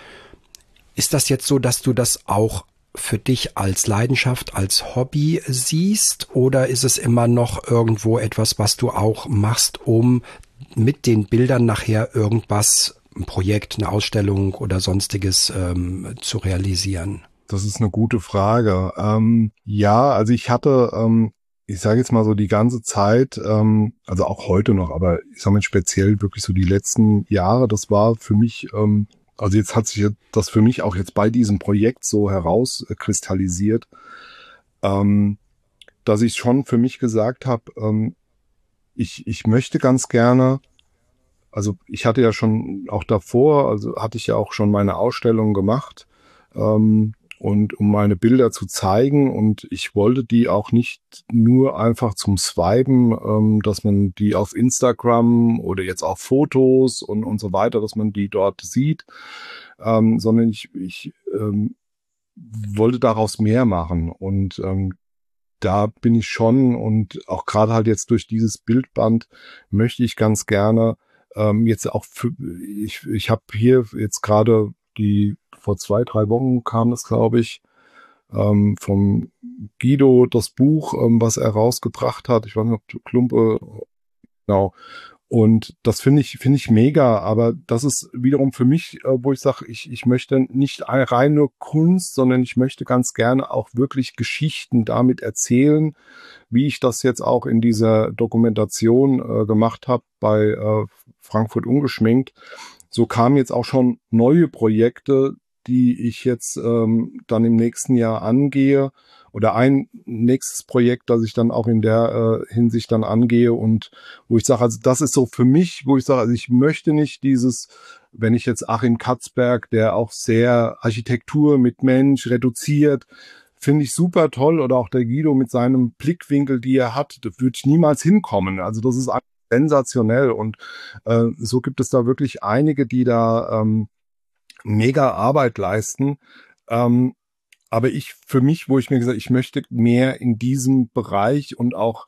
A: ist das jetzt so, dass du das auch für dich als Leidenschaft, als Hobby siehst, oder ist es immer noch irgendwo etwas, was du auch machst, um mit den Bildern nachher irgendwas, ein Projekt, eine Ausstellung oder sonstiges ähm, zu realisieren?
B: Das ist eine gute Frage. Ähm, ja, also ich hatte, ähm, ich sage jetzt mal so die ganze Zeit, ähm, also auch heute noch, aber ich sage mal speziell wirklich so die letzten Jahre, das war für mich, ähm, also jetzt hat sich das für mich auch jetzt bei diesem Projekt so herauskristallisiert, ähm, dass ich schon für mich gesagt habe, ähm, ich, ich möchte ganz gerne, also ich hatte ja schon auch davor, also hatte ich ja auch schon meine Ausstellung gemacht, ähm, und um meine Bilder zu zeigen, und ich wollte die auch nicht nur einfach zum Swipen, ähm, dass man die auf Instagram oder jetzt auch Fotos und, und so weiter, dass man die dort sieht, ähm, sondern ich, ich ähm, wollte daraus mehr machen, und ähm, da bin ich schon, und auch gerade halt jetzt durch dieses Bildband möchte ich ganz gerne ähm, jetzt auch für, ich, ich habe hier jetzt gerade die, vor zwei, drei Wochen kam es, glaube ich, ähm, vom Guido das Buch, ähm, was er rausgebracht hat. Ich weiß nicht, ob Klumpe, genau. Und das finde ich, finde ich mega, aber das ist wiederum für mich, äh, wo ich sage, ich, ich möchte nicht rein nur Kunst, sondern ich möchte ganz gerne auch wirklich Geschichten damit erzählen, wie ich das jetzt auch in dieser Dokumentation äh, gemacht habe bei äh, Frankfurt Ungeschminkt. So kamen jetzt auch schon neue Projekte, die ich jetzt ähm, dann im nächsten Jahr angehe, oder ein nächstes Projekt, das ich dann auch in der äh, Hinsicht dann angehe, und wo ich sage, also das ist so für mich, wo ich sage, also ich möchte nicht dieses, wenn ich jetzt Achim Katzberg, der auch sehr Architektur mit Mensch reduziert, finde ich super toll, oder auch der Guido mit seinem Blickwinkel, die er hat, da würde ich niemals hinkommen. Also das ist sensationell, und äh, so gibt es da wirklich einige, die da ähm, mega Arbeit leisten. Ähm, aber ich, für mich, wo ich mir gesagt, ich möchte mehr in diesem Bereich und auch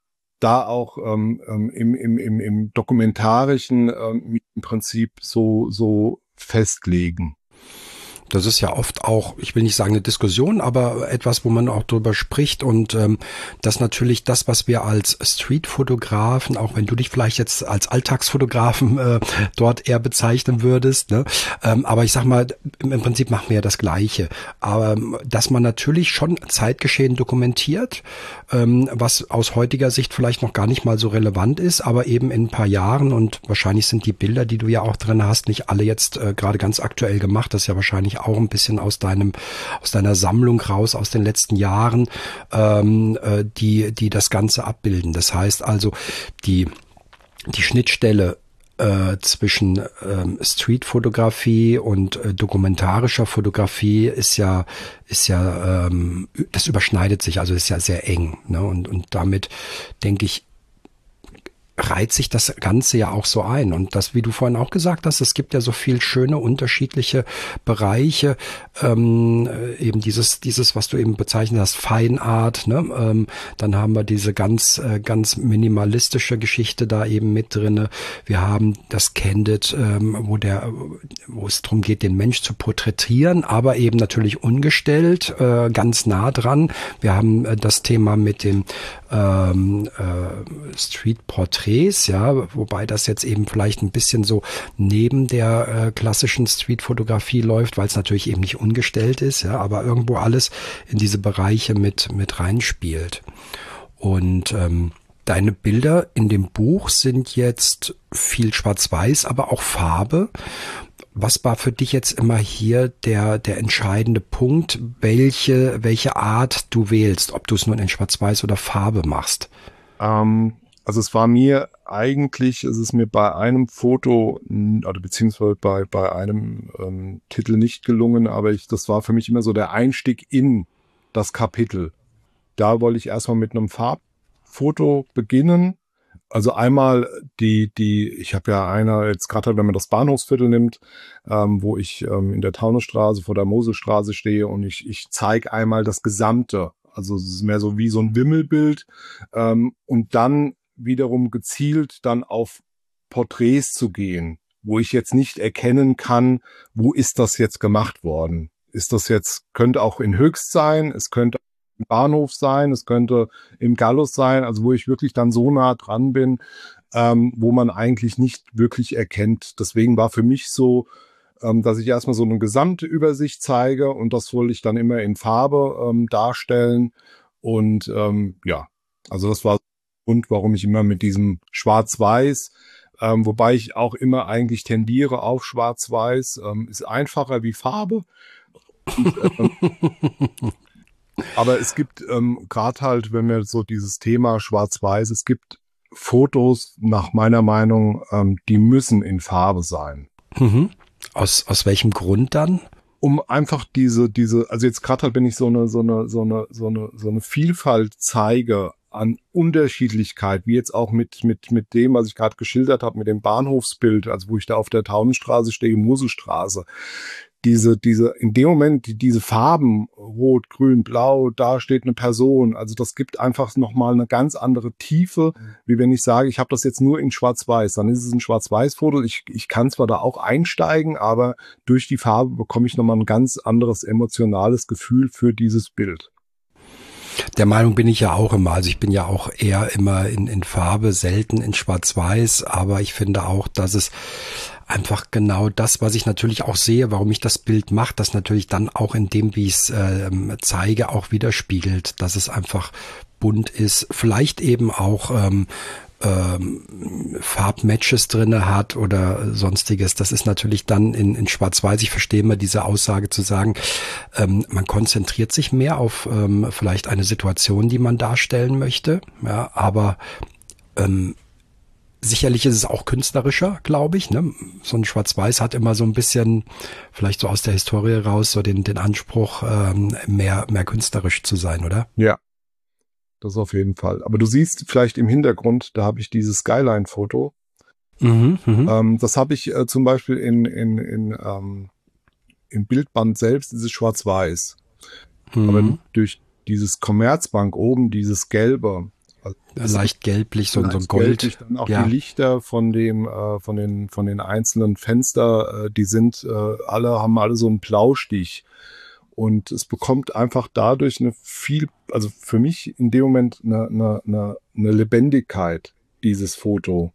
B: da auch ähm, ähm, im, im, im, im Dokumentarischen ähm, im Prinzip so, so festlegen.
A: Das ist ja oft auch, ich will nicht sagen eine Diskussion, aber etwas, wo man auch drüber spricht, und ähm, das natürlich das, was wir als Streetfotografen, auch wenn du dich vielleicht jetzt als Alltagsfotografen äh, dort eher bezeichnen würdest, ne? Ähm, aber ich sag mal, im, im Prinzip machen wir ja das Gleiche. Aber dass man natürlich schon Zeitgeschehen dokumentiert, ähm, was aus heutiger Sicht vielleicht noch gar nicht mal so relevant ist, aber eben in ein paar Jahren, und wahrscheinlich sind die Bilder, die du ja auch drin hast, nicht alle jetzt äh, gerade ganz aktuell gemacht, das ist ja wahrscheinlich auch ein bisschen aus deinem, aus deiner Sammlung raus, aus den letzten Jahren, ähm, äh, die, die das Ganze abbilden. Das heißt also, die, die Schnittstelle äh, zwischen ähm, Streetfotografie und äh, dokumentarischer Fotografie ist ja, ist ja, ähm, das überschneidet sich, also ist ja sehr eng, ne? Und, und damit denke ich, reiht sich das Ganze ja auch so ein. Und das, wie du vorhin auch gesagt hast, es gibt ja so viel schöne unterschiedliche Bereiche, ähm, eben dieses, dieses, was du eben bezeichnet hast, Feinart, ne? Ähm, dann haben wir diese ganz, äh, ganz minimalistische Geschichte da eben mit drinne. Wir haben das Candid, ähm, wo der, wo es darum geht, den Mensch zu porträtieren, aber eben natürlich ungestellt, äh, ganz nah dran. Wir haben äh, das Thema mit dem ähm, äh, Street-Portrait, ja, wobei das jetzt eben vielleicht ein bisschen so neben der äh, klassischen Street-Fotografie läuft, weil es natürlich eben nicht ungestellt ist, ja, aber irgendwo alles in diese Bereiche mit mit reinspielt. Und ähm, deine Bilder in dem Buch sind jetzt viel Schwarz-Weiß, aber auch Farbe. Was war für dich jetzt immer hier der der entscheidende Punkt, welche welche Art du wählst, ob du es nun in Schwarz-Weiß oder Farbe machst?
B: Ähm, also es war mir eigentlich, es ist mir bei einem Foto oder beziehungsweise bei bei einem ähm, Titel nicht gelungen, aber ich, das war für mich immer so der Einstieg in das Kapitel. Da wollte ich erstmal mit einem Farbfoto beginnen, Also einmal die, die, ich habe ja einer, jetzt gerade wenn man das Bahnhofsviertel nimmt, ähm, wo ich ähm, in der Taunusstraße vor der Moselstraße stehe und ich, ich zeige einmal das Gesamte. Also es ist mehr so wie so ein Wimmelbild ähm, und dann wiederum gezielt dann auf Porträts zu gehen, wo ich jetzt nicht erkennen kann, wo ist das jetzt gemacht worden. Ist das jetzt, könnte auch in Höchst sein, es könnte im Bahnhof sein, es könnte im Gallus sein, also wo ich wirklich dann so nah dran bin, ähm, wo man eigentlich nicht wirklich erkennt. Deswegen war für mich so, ähm, dass ich erstmal so eine Gesamtübersicht zeige und das wollte ich dann immer in Farbe ähm, darstellen. Und ähm, ja, also das war der Grund, warum ich immer mit diesem Schwarz-Weiß, ähm, wobei ich auch immer eigentlich tendiere auf Schwarz-Weiß, ähm, ist einfacher wie Farbe. Und, ähm, aber es gibt ähm, gerade halt, wenn wir so dieses Thema Schwarz-Weiß, es gibt Fotos nach meiner Meinung, ähm, die müssen in Farbe sein.
A: Mhm. Aus, aus welchem Grund dann?
B: Um einfach diese, diese, also jetzt gerade halt, wenn ich so eine, so eine, so eine, so eine, so eine Vielfalt zeige an Unterschiedlichkeit, wie jetzt auch mit, mit, mit dem, was ich gerade geschildert habe, mit dem Bahnhofsbild, also wo ich da auf der Taunusstraße stehe, Moselstraße. Diese, diese, in dem Moment, die, diese Farben, rot, grün, blau, da steht eine Person, also das gibt einfach nochmal eine ganz andere Tiefe, wie wenn ich sage, ich habe das jetzt nur in Schwarz-Weiß, dann ist es ein Schwarz-Weiß-Foto, ich, ich kann zwar da auch einsteigen, aber durch die Farbe bekomme ich nochmal ein ganz anderes emotionales Gefühl für dieses Bild.
A: Der Meinung bin ich ja auch immer. Also ich bin ja auch eher immer in, in Farbe, selten in Schwarz-Weiß, aber ich finde auch, dass es einfach genau das, was ich natürlich auch sehe, warum ich das Bild mache, das natürlich dann auch in dem, wie ich es äh, zeige, auch widerspiegelt, dass es einfach bunt ist, vielleicht eben auch ähm, ähm, Farbmatches drinne hat oder sonstiges. Das ist natürlich dann in, in Schwarz-Weiß. Ich verstehe immer diese Aussage zu sagen, ähm, man konzentriert sich mehr auf ähm, vielleicht eine Situation, die man darstellen möchte. Ja, aber ähm, sicherlich ist es auch künstlerischer, glaube ich. Ne? So ein Schwarz-Weiß hat immer so ein bisschen, vielleicht so aus der Historie raus, so den, den Anspruch, ähm, mehr, mehr künstlerisch zu sein, oder?
B: Ja, das auf jeden Fall. Aber du siehst vielleicht im Hintergrund, da habe ich dieses Skyline-Foto.
A: Mhm, mh.
B: Ähm, das habe ich äh, zum Beispiel in, in, in, ähm, im Bildband selbst, dieses Schwarz-Weiß.
A: Mhm.
B: Aber durch dieses Commerzbank oben, dieses Gelbe, also
A: leicht gelblich, so, so ein Gold.
B: Gelblich, dann auch
A: ja.
B: die Lichter von dem, äh, von den, von den einzelnen Fenster, äh, die sind äh, alle, haben alle so einen Blaustich. Und es bekommt einfach dadurch eine viel, also für mich in dem Moment eine, eine, eine, eine Lebendigkeit, dieses Foto.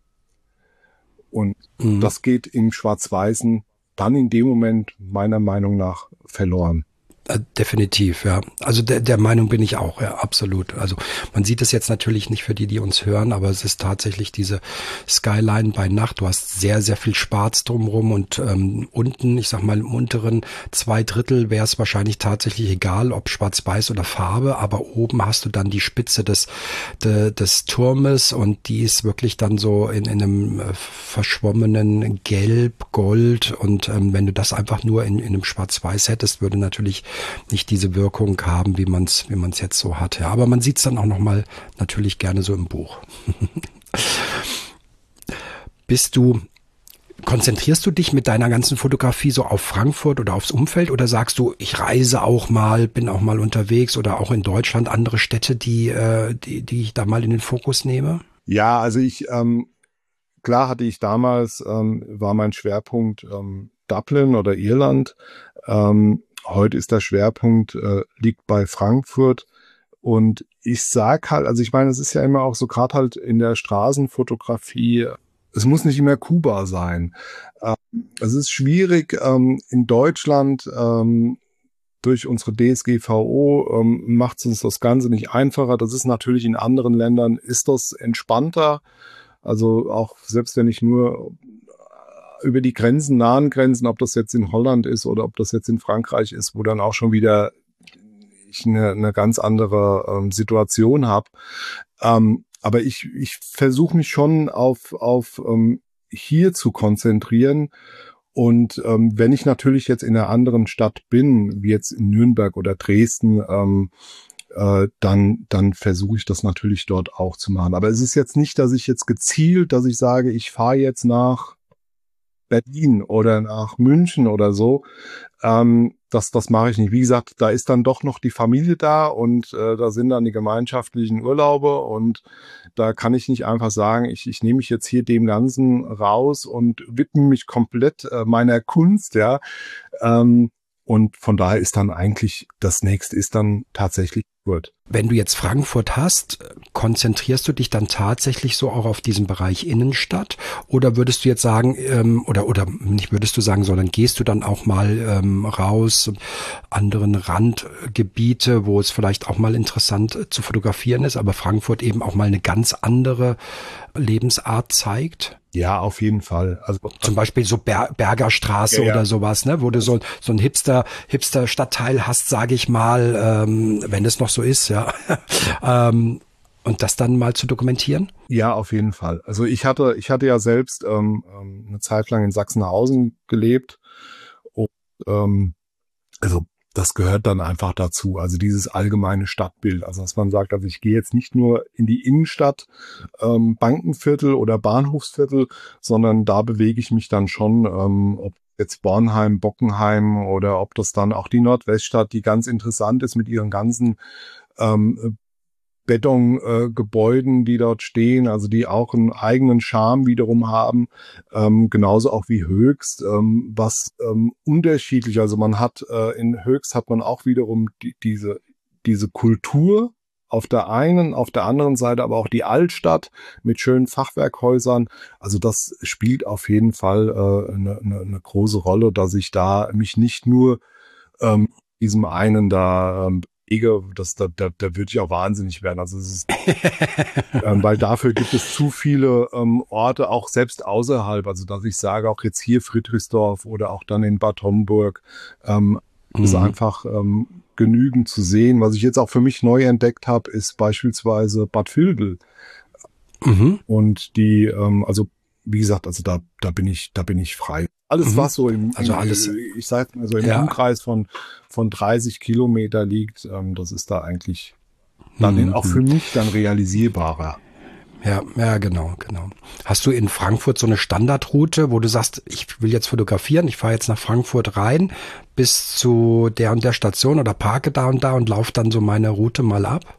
B: Und mhm. das geht im Schwarz-Weißen dann in dem Moment meiner Meinung nach verloren.
A: Definitiv, ja. Also der, der Meinung bin ich auch, ja, absolut. Also man sieht es jetzt natürlich nicht für die, die uns hören, aber es ist tatsächlich diese Skyline bei Nacht. Du hast sehr, sehr viel Schwarz drumherum und ähm, unten, ich sag mal im unteren zwei Drittel wäre es wahrscheinlich tatsächlich egal, ob schwarz-weiß oder Farbe, aber oben hast du dann die Spitze des, de, des Turmes und die ist wirklich dann so in, in einem äh, verschwommenen Gelb, Gold und ähm, wenn du das einfach nur in, in einem Schwarz-Weiß hättest, würde natürlich nicht diese Wirkung haben, wie man es wie man es jetzt so hat. Ja, aber man sieht es dann auch noch mal natürlich gerne so im Buch. Bist du, konzentrierst du dich mit deiner ganzen Fotografie so auf Frankfurt oder aufs Umfeld oder sagst du, ich reise auch mal, bin auch mal unterwegs oder auch in Deutschland andere Städte, die, äh, die, die ich da mal in den Fokus nehme?
B: Ja, also ich, ähm, klar hatte ich damals, ähm, war mein Schwerpunkt ähm, Dublin oder Irland. Ähm, Heute ist der Schwerpunkt, äh, liegt bei Frankfurt und ich sag halt, also ich meine, es ist ja immer auch so, gerade halt in der Straßenfotografie, es muss nicht immer Kuba sein. Ähm, es ist schwierig ähm, in Deutschland, ähm, durch unsere D S G V O ähm, macht es uns das Ganze nicht einfacher. Das ist natürlich in anderen Ländern, ist das entspannter. Also auch selbst wenn ich nur über die Grenzen, nahen Grenzen, ob das jetzt in Holland ist oder ob das jetzt in Frankreich ist, wo dann auch schon wieder ich eine, eine ganz andere ähm, Situation habe. Ähm, aber ich, ich versuche mich schon auf, auf ähm, hier zu konzentrieren. Und ähm, wenn ich natürlich jetzt in einer anderen Stadt bin, wie jetzt in Nürnberg oder Dresden, ähm, äh, dann, dann versuche ich das natürlich dort auch zu machen. Aber es ist jetzt nicht, dass ich jetzt gezielt, dass ich sage, ich fahre jetzt nach Berlin oder nach München oder so. Ähm, das, das mache ich nicht. Wie gesagt, da ist dann doch noch die Familie da und äh, da sind dann die gemeinschaftlichen Urlaube und da kann ich nicht einfach sagen, ich, ich nehme mich jetzt hier dem Ganzen raus und widme mich komplett äh, meiner Kunst, ja. Ähm, und von daher ist dann eigentlich, das nächste ist dann tatsächlich Frankfurt.
A: Wenn du jetzt Frankfurt hast, konzentrierst du dich dann tatsächlich so auch auf diesen Bereich Innenstadt? Oder würdest du jetzt sagen, ähm, oder oder nicht würdest du sagen, sondern gehst du dann auch mal ähm, raus, anderen Randgebiete, wo es vielleicht auch mal interessant äh, zu fotografieren ist, aber Frankfurt eben auch mal eine ganz andere Lebensart zeigt?
B: Ja, auf jeden Fall. Also
A: zum Beispiel so Ber Bergerstraße ja, ja. oder sowas, ne, wo du so so ein Hipster Hipster Stadtteil hast, sage ich mal, ähm, wenn es noch so ist, ja. ähm, und das dann mal zu dokumentieren?
B: Ja, auf jeden Fall. Also ich hatte ich hatte ja selbst ähm, eine Zeit lang in Sachsenhausen gelebt und ähm, also das gehört dann einfach dazu, also dieses allgemeine Stadtbild, also dass man sagt, also ich gehe jetzt nicht nur in die Innenstadt, ähm, Bankenviertel oder Bahnhofsviertel, sondern da bewege ich mich dann schon, ähm, ob jetzt Bornheim, Bockenheim oder ob das dann auch die Nordweststadt, die ganz interessant ist mit ihren ganzen ähm, Betongebäuden, äh, die dort stehen, also die auch einen eigenen Charme wiederum haben, ähm, genauso auch wie Höchst, ähm, was ähm, unterschiedlich, also man hat äh, in Höchst hat man auch wiederum die, diese diese Kultur auf der einen, auf der anderen Seite aber auch die Altstadt mit schönen Fachwerkhäusern, also das spielt auf jeden Fall äh, eine, eine, eine große Rolle, dass ich da mich nicht nur ähm, diesem einen da ähm, Das, da, da, da würde ich auch wahnsinnig werden. Also es ist, ähm, weil dafür gibt es zu viele ähm, Orte, auch selbst außerhalb. Also dass ich sage, auch jetzt hier Friedrichsdorf oder auch dann in Bad Homburg, ähm, mhm. ist einfach ähm, genügend zu sehen. Was ich jetzt auch für mich neu entdeckt habe, ist beispielsweise Bad Vilbel. Mhm. Und die, ähm, also wie gesagt, also da, da bin ich, da bin ich frei. Alles, mhm. was so im,
A: also
B: im
A: alles,
B: ich sag mal so im ja. Umkreis von, von dreißig Kilometer liegt, ähm, das ist da eigentlich dann mhm. auch für mich dann realisierbarer.
A: Ja, ja, genau, genau. Hast du in Frankfurt so eine Standardroute, wo du sagst, ich will jetzt fotografieren, ich fahre jetzt nach Frankfurt rein bis zu der und der Station oder parke da und da und laufe dann so meine Route mal ab?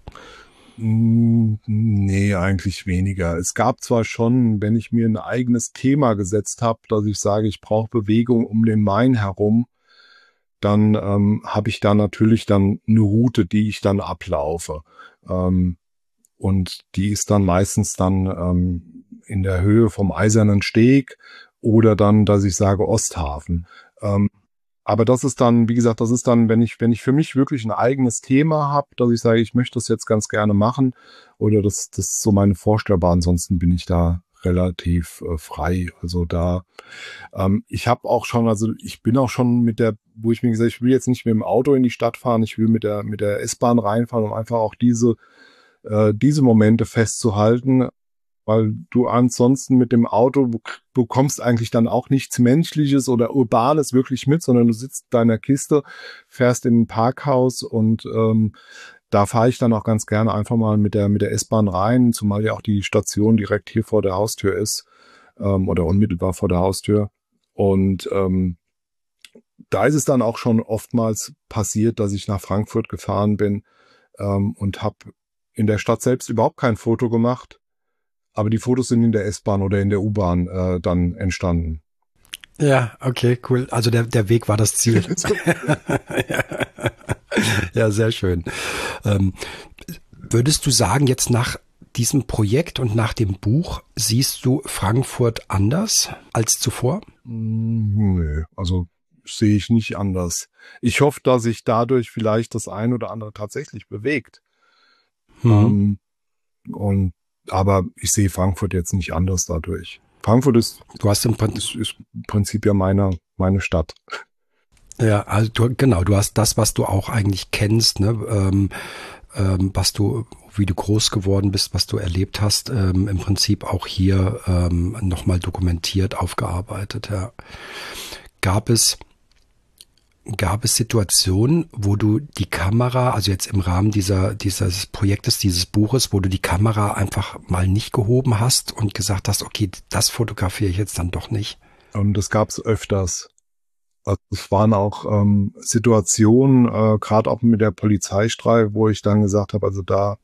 B: Nee, eigentlich weniger. Es gab zwar schon, wenn ich mir ein eigenes Thema gesetzt habe, dass ich sage, ich brauche Bewegung um den Main herum, dann ähm, habe ich da natürlich dann eine Route, die ich dann ablaufe. Ähm, und die ist dann meistens dann ähm, in der Höhe vom Eisernen Steg oder dann, dass ich sage Osthafen. Ähm, Aber das ist dann, wie gesagt, das ist dann, wenn ich, wenn ich für mich wirklich ein eigenes Thema habe, dass ich sage, ich möchte das jetzt ganz gerne machen oder das, das ist so meine Vorstellbar. Ansonsten bin ich da relativ äh, frei. Also da, ähm, ich habe auch schon, also ich bin auch schon mit der, wo ich mir gesagt, ich will jetzt nicht mit dem Auto in die Stadt fahren, ich will mit der mit der S-Bahn reinfahren, um einfach auch diese äh, diese Momente festzuhalten. Weil du ansonsten mit dem Auto bekommst eigentlich dann auch nichts Menschliches oder Urbanes wirklich mit, sondern du sitzt in deiner Kiste, fährst in ein Parkhaus und ähm, da fahre ich dann auch ganz gerne einfach mal mit der mit der S-Bahn rein, zumal ja auch die Station direkt hier vor der Haustür ist ähm, oder unmittelbar vor der Haustür. Und ähm, da ist es dann auch schon oftmals passiert, dass ich nach Frankfurt gefahren bin ähm, und habe in der Stadt selbst überhaupt kein Foto gemacht. Aber die Fotos sind in der S-Bahn oder in der U-Bahn äh, dann entstanden.
A: Ja, okay, cool. Also der der Weg war das Ziel. ja. ja, sehr schön. Ähm, würdest du sagen, jetzt nach diesem Projekt und nach dem Buch siehst du Frankfurt anders als zuvor?
B: Nö, also sehe ich nicht anders. Ich hoffe, dass sich dadurch vielleicht das ein oder andere tatsächlich bewegt. Mhm. Ähm, und Aber ich sehe Frankfurt jetzt nicht anders dadurch. Frankfurt ist,
A: du hast im Prinzip,
B: ist, ist im Prinzip ja meine, meine Stadt.
A: Ja, also du, genau, du hast das, was du auch eigentlich kennst, ne, ähm, ähm, was du, wie du groß geworden bist, was du erlebt hast, ähm, im Prinzip auch hier ähm, nochmal dokumentiert, aufgearbeitet. Ja. Gab es Gab es Situationen, wo du die Kamera, also jetzt im Rahmen dieser, dieses Projektes, dieses Buches, wo du die Kamera einfach mal nicht gehoben hast und gesagt hast, okay, das fotografiere ich jetzt dann doch nicht?
B: Und das gab es öfters. Also es waren auch ähm, Situationen, äh, gerade auch mit der Polizeistreife, wo ich dann gesagt habe, also da,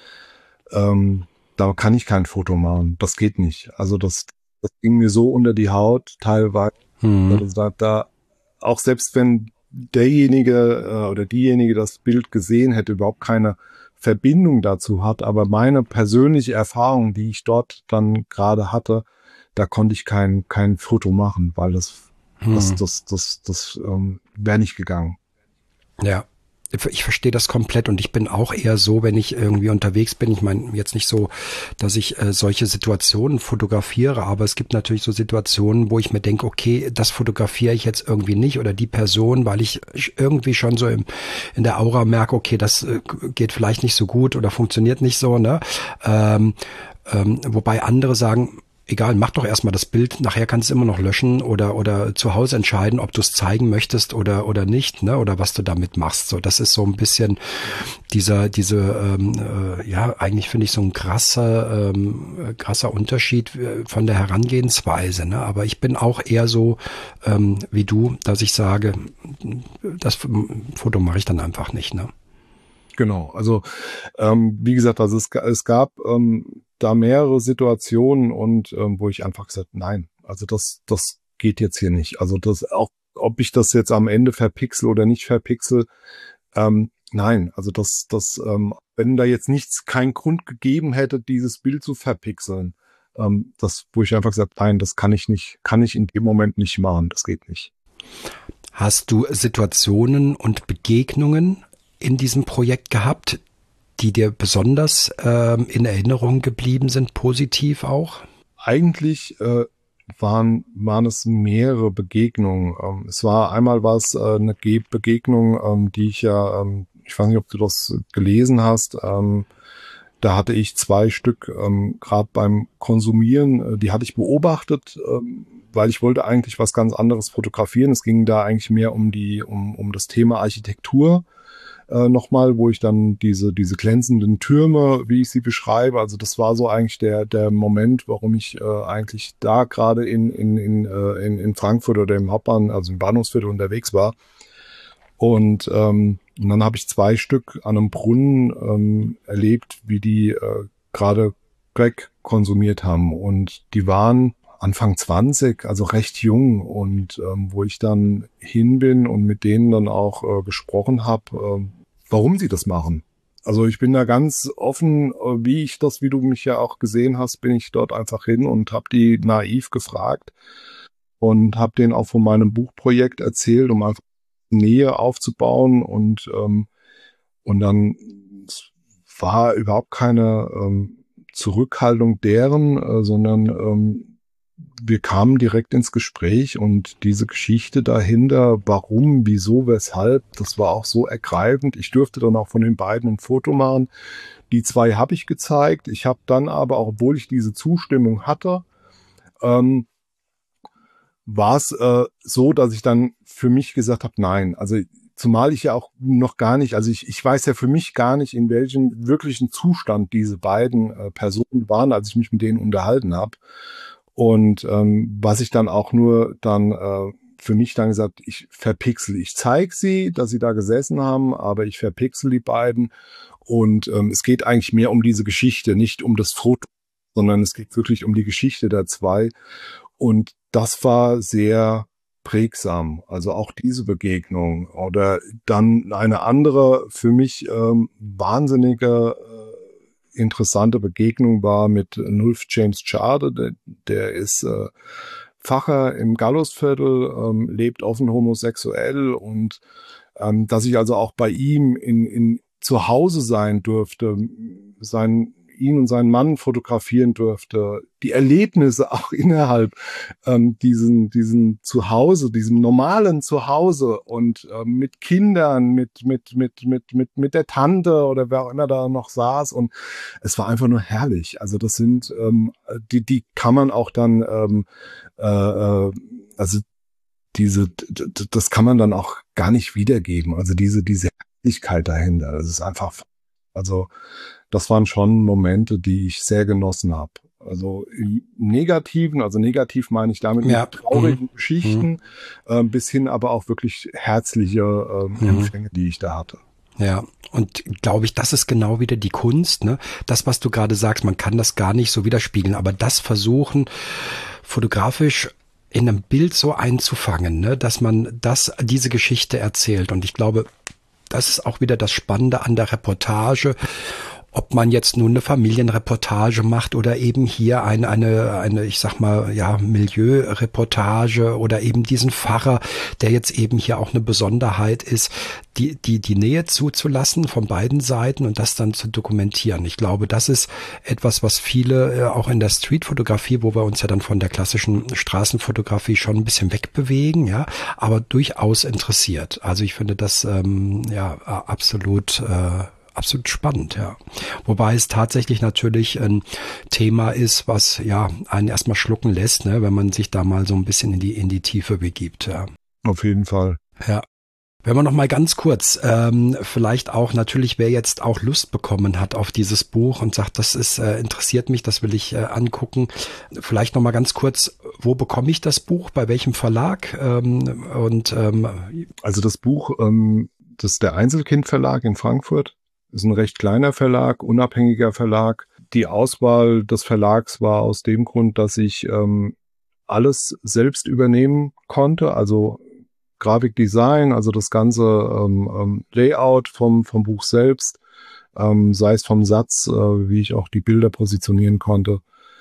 B: ähm, da kann ich kein Foto machen. Das geht nicht. Also das, das ging mir so unter die Haut teilweise.
A: Hm.
B: Also da, da auch selbst wenn derjenige äh, oder diejenige das Bild gesehen hätte, überhaupt keine Verbindung dazu hat, aber meine persönliche Erfahrung, die ich dort dann gerade hatte, da konnte ich kein kein Foto machen, weil das Das,
A: Hm.
B: das, das, das ähm, wäre nicht gegangen.
A: Ja, ich verstehe das komplett und ich bin auch eher so, wenn ich irgendwie unterwegs bin. Ich meine jetzt nicht so, dass ich äh, solche Situationen fotografiere, aber es gibt natürlich so Situationen, wo ich mir denke, okay, das fotografiere ich jetzt irgendwie nicht oder die Person, weil ich irgendwie schon so im, in der Aura merke, okay, das äh, geht vielleicht nicht so gut oder funktioniert nicht so, ne? Ähm, ähm, wobei andere sagen, egal, mach doch erstmal das Bild, nachher kannst du es immer noch löschen oder oder zu Hause entscheiden, ob du es zeigen möchtest oder oder nicht, ne, oder was du damit machst. So, das ist so ein bisschen dieser diese ähm, äh, ja, eigentlich finde ich so ein krasser ähm, krasser Unterschied äh, von der Herangehensweise, ne, aber ich bin auch eher so ähm, wie du, dass ich sage, das Foto mache ich dann einfach nicht, ne.
B: Genau, also ähm, wie gesagt, also es, es gab ähm, da mehrere Situationen und ähm, wo ich einfach gesagt, nein, also das das geht jetzt hier nicht. Also das auch, ob ich das jetzt am Ende verpixel oder nicht verpixel, ähm, nein, also das das ähm, wenn da jetzt nichts keinen Grund gegeben hätte, dieses Bild zu verpixeln, ähm, das wo ich einfach gesagt, nein, das kann ich nicht, kann ich in dem Moment nicht machen, das geht nicht.
A: Hast du Situationen und Begegnungen in diesem Projekt gehabt, die dir besonders ähm, in Erinnerung geblieben sind, positiv auch?
B: Eigentlich äh, waren, waren es mehrere Begegnungen. Ähm, es war einmal war es äh, eine Ge Begegnung, ähm, die ich ja, ähm, ich weiß nicht, ob du das gelesen hast, ähm, da hatte ich zwei Stück ähm, gerade beim Konsumieren, äh, die hatte ich beobachtet, ähm, weil ich wollte eigentlich was ganz anderes fotografieren. Es ging da eigentlich mehr um die, um, um das Thema Architektur. Äh, nochmal, wo ich dann diese, diese glänzenden Türme, wie ich sie beschreibe, also das war so eigentlich der, der Moment, warum ich äh, eigentlich da gerade in, in, in, äh, in, in Frankfurt oder im Hauptbahn, also im Bahnhofsviertel unterwegs war. Und, ähm, und dann habe ich zwei Stück an einem Brunnen ähm, erlebt, wie die äh, gerade Crack konsumiert haben. Und die waren Anfang zwanzig, also recht jung. Und ähm, wo ich dann hin bin und mit denen dann auch äh, gesprochen habe, äh, warum sie das machen. Also ich bin da ganz offen, äh, wie ich das, wie du mich ja auch gesehen hast, bin ich dort einfach hin und habe die naiv gefragt und habe denen auch von meinem Buchprojekt erzählt, um einfach Nähe aufzubauen und ähm, und dann war überhaupt keine ähm, Zurückhaltung deren, äh, sondern ähm, wir kamen direkt ins Gespräch und diese Geschichte dahinter, warum, wieso, weshalb, das war auch so ergreifend. Ich durfte dann auch von den beiden ein Foto machen. Die zwei habe ich gezeigt. Ich habe dann aber, auch obwohl ich diese Zustimmung hatte, ähm, war es äh, so, dass ich dann für mich gesagt habe, nein, also zumal ich ja auch noch gar nicht, also ich, ich weiß ja für mich gar nicht, in welchem wirklichen Zustand diese beiden äh, Personen waren, als ich mich mit denen unterhalten habe. Und ähm, was ich dann auch nur dann äh, für mich dann gesagt, ich verpixel, ich zeige sie, dass sie da gesessen haben, aber ich verpixel die beiden. Und ähm, es geht eigentlich mehr um diese Geschichte, nicht um das Foto, sondern es geht wirklich um die Geschichte der zwei. Und das war sehr prägsam, also auch diese Begegnung. Oder dann eine andere, für mich ähm, wahnsinnige, äh, interessante Begegnung war mit Nulf James Charde, der, der ist äh, Pfarrer im Gallusviertel, ähm, lebt offen homosexuell und ähm, dass ich also auch bei ihm in, in zu Hause sein durfte, sein ihn und seinen Mann fotografieren durfte, die Erlebnisse auch innerhalb ähm, diesen diesen Zuhause, diesem normalen Zuhause und ähm, mit Kindern, mit mit mit mit mit mit der Tante oder wer auch immer da noch saß und es war einfach nur herrlich. Also das sind ähm, die die kann man auch dann ähm, äh, also diese, das kann man dann auch gar nicht wiedergeben. Also diese, diese Herzlichkeit dahinter, das ist einfach, also das waren schon Momente, die ich sehr genossen habe. Also im Negativen, also negativ meine ich damit
A: ja.
B: mit traurigen
A: mhm.
B: Geschichten,
A: mhm.
B: äh, bis hin aber auch wirklich herzliche äh,
A: mhm.
B: Empfänge, die ich da hatte.
A: Ja, und glaube ich, das ist genau wieder die Kunst, ne? Das, was du gerade sagst, man kann das gar nicht so widerspiegeln, aber das versuchen, fotografisch in einem Bild so einzufangen, ne? Dass man das, diese Geschichte erzählt. Und ich glaube, das ist auch wieder das Spannende an der Reportage. Ob man jetzt nun eine Familienreportage macht oder eben hier eine, eine, eine, ich sag mal, ja, Milieureportage oder eben diesen Pfarrer, der jetzt eben hier auch eine Besonderheit ist, die, die, die Nähe zuzulassen von beiden Seiten und das dann zu dokumentieren. Ich glaube, das ist etwas, was viele äh, auch in der Streetfotografie, wo wir uns ja dann von der klassischen Straßenfotografie schon ein bisschen wegbewegen, ja, aber durchaus interessiert. Also ich finde das, ähm, ja, absolut, äh, absolut spannend, ja. Wobei es tatsächlich natürlich ein Thema ist, was ja einen erstmal schlucken lässt, ne, wenn man sich da mal so ein bisschen in die in die Tiefe begibt, ja.
B: Auf jeden Fall.
A: Ja. Wenn man noch mal ganz kurz, ähm, vielleicht auch natürlich, wer jetzt auch Lust bekommen hat auf dieses Buch und sagt, das ist äh, interessiert mich, das will ich äh, angucken. Vielleicht noch mal ganz kurz, wo bekomme ich das Buch, bei welchem Verlag? Ähm, und ähm,
B: also das Buch, ähm, das ist der Einzelkind Verlag in Frankfurt. Ist ein recht kleiner Verlag, unabhängiger Verlag. Die Auswahl des Verlags war aus dem Grund, dass ich ähm, alles selbst übernehmen konnte, also Grafikdesign, also das ganze ähm, ähm, Layout vom vom Buch selbst, ähm, sei es vom Satz, äh, wie ich auch die Bilder positionieren konnte.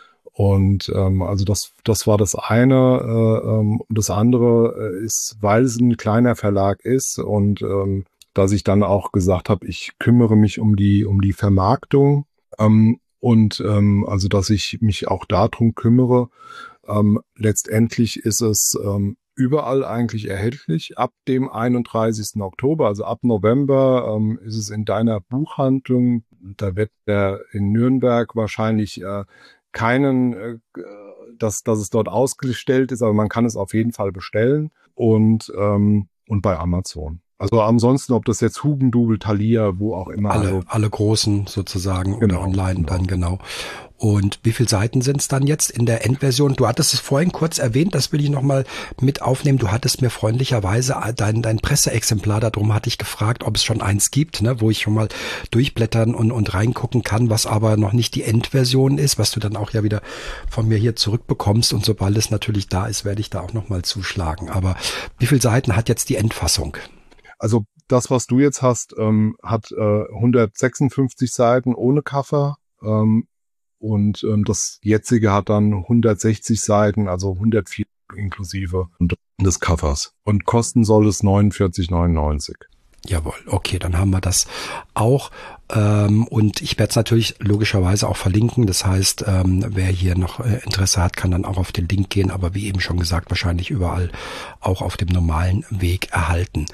B: Und ähm, also das das war das eine. Äh, ähm, das andere äh, ist, weil es ein kleiner Verlag ist und ähm, dass ich dann auch gesagt habe, ich kümmere mich um die um die Vermarktung ähm, und ähm, also dass ich mich auch darum kümmere. Ähm, letztendlich ist es ähm, überall eigentlich erhältlich ab dem einunddreißigsten Oktober, also ab November ähm, ist es in deiner Buchhandlung. Da wird der in Nürnberg wahrscheinlich äh, keinen, äh, dass dass es dort ausgestellt ist, aber man kann es auf jeden Fall bestellen und ähm, und bei Amazon. Also ansonsten, ob das jetzt Hugendubel, Thalia, wo auch immer.
A: alle,
B: Also,
A: alle großen sozusagen
B: genau,
A: oder online
B: genau.
A: dann genau. Und wie viele Seiten sind es dann jetzt in der Endversion? Du hattest es vorhin kurz erwähnt, das will ich nochmal mit aufnehmen. Du hattest mir freundlicherweise dein, dein Presseexemplar, darum hatte ich gefragt, ob es schon eins gibt, ne, wo ich schon mal durchblättern und, und reingucken kann, was aber noch nicht die Endversion ist, was du dann auch ja wieder von mir hier zurückbekommst. Und sobald es natürlich da ist, werde ich da auch nochmal zuschlagen. Aber wie viele Seiten hat jetzt die Endfassung?
B: Also das, was du jetzt hast, ähm, hat äh, hundertsechsundfünfzig Seiten ohne Cover. Ähm, Und ähm, das jetzige hat dann hundertsechzig Seiten, also hundertvier inklusive des Covers. Und kosten soll es neunundvierzig neunundneunzig.
A: Jawohl, okay, dann haben wir das auch. Ähm, und ich werde es natürlich logischerweise auch verlinken. Das heißt, ähm, wer hier noch äh, Interesse hat, kann dann auch auf den Link gehen. Aber wie eben schon gesagt, wahrscheinlich überall auch auf dem normalen Weg erhalten.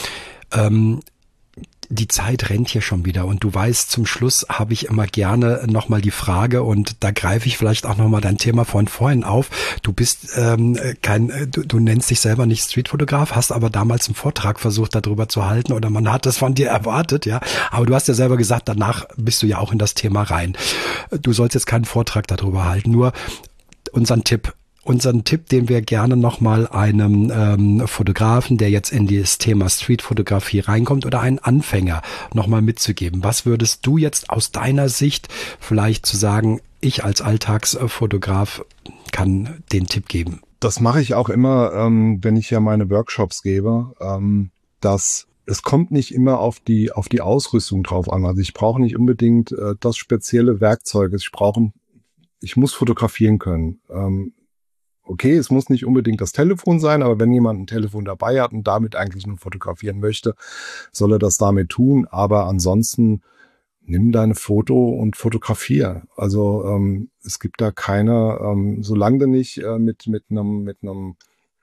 A: Ähm, Die Zeit rennt hier schon wieder und du weißt, zum Schluss habe ich immer gerne nochmal die Frage und da greife ich vielleicht auch nochmal dein Thema von vorhin auf. Du bist ähm, kein, du, du nennst dich selber nicht Streetfotograf, hast aber damals einen Vortrag versucht darüber zu halten oder man hat das von dir erwartet, ja. Aber du hast ja selber gesagt, danach bist du ja auch in das Thema rein. Du sollst jetzt keinen Vortrag darüber halten, nur unseren Tipp. Unseren Tipp, den wir gerne nochmal einem ähm, Fotografen, der jetzt in das Thema Streetfotografie reinkommt oder einen Anfänger nochmal mitzugeben. Was würdest du jetzt aus deiner Sicht vielleicht zu sagen, ich als Alltagsfotograf kann den Tipp geben?
B: Das mache ich auch immer, ähm, wenn ich ja meine Workshops gebe, ähm, dass es kommt nicht immer auf die auf die Ausrüstung drauf an. Also ich brauche nicht unbedingt äh, das spezielle Werkzeug. Ich brauche, ich muss fotografieren können. Ähm, Okay, es muss nicht unbedingt das Telefon sein, aber wenn jemand ein Telefon dabei hat und damit eigentlich nur fotografieren möchte, soll er das damit tun. Aber ansonsten nimm deine Foto und fotografier. Also ähm, es gibt da keine, ähm, solange du nicht äh, mit mit einem mit einem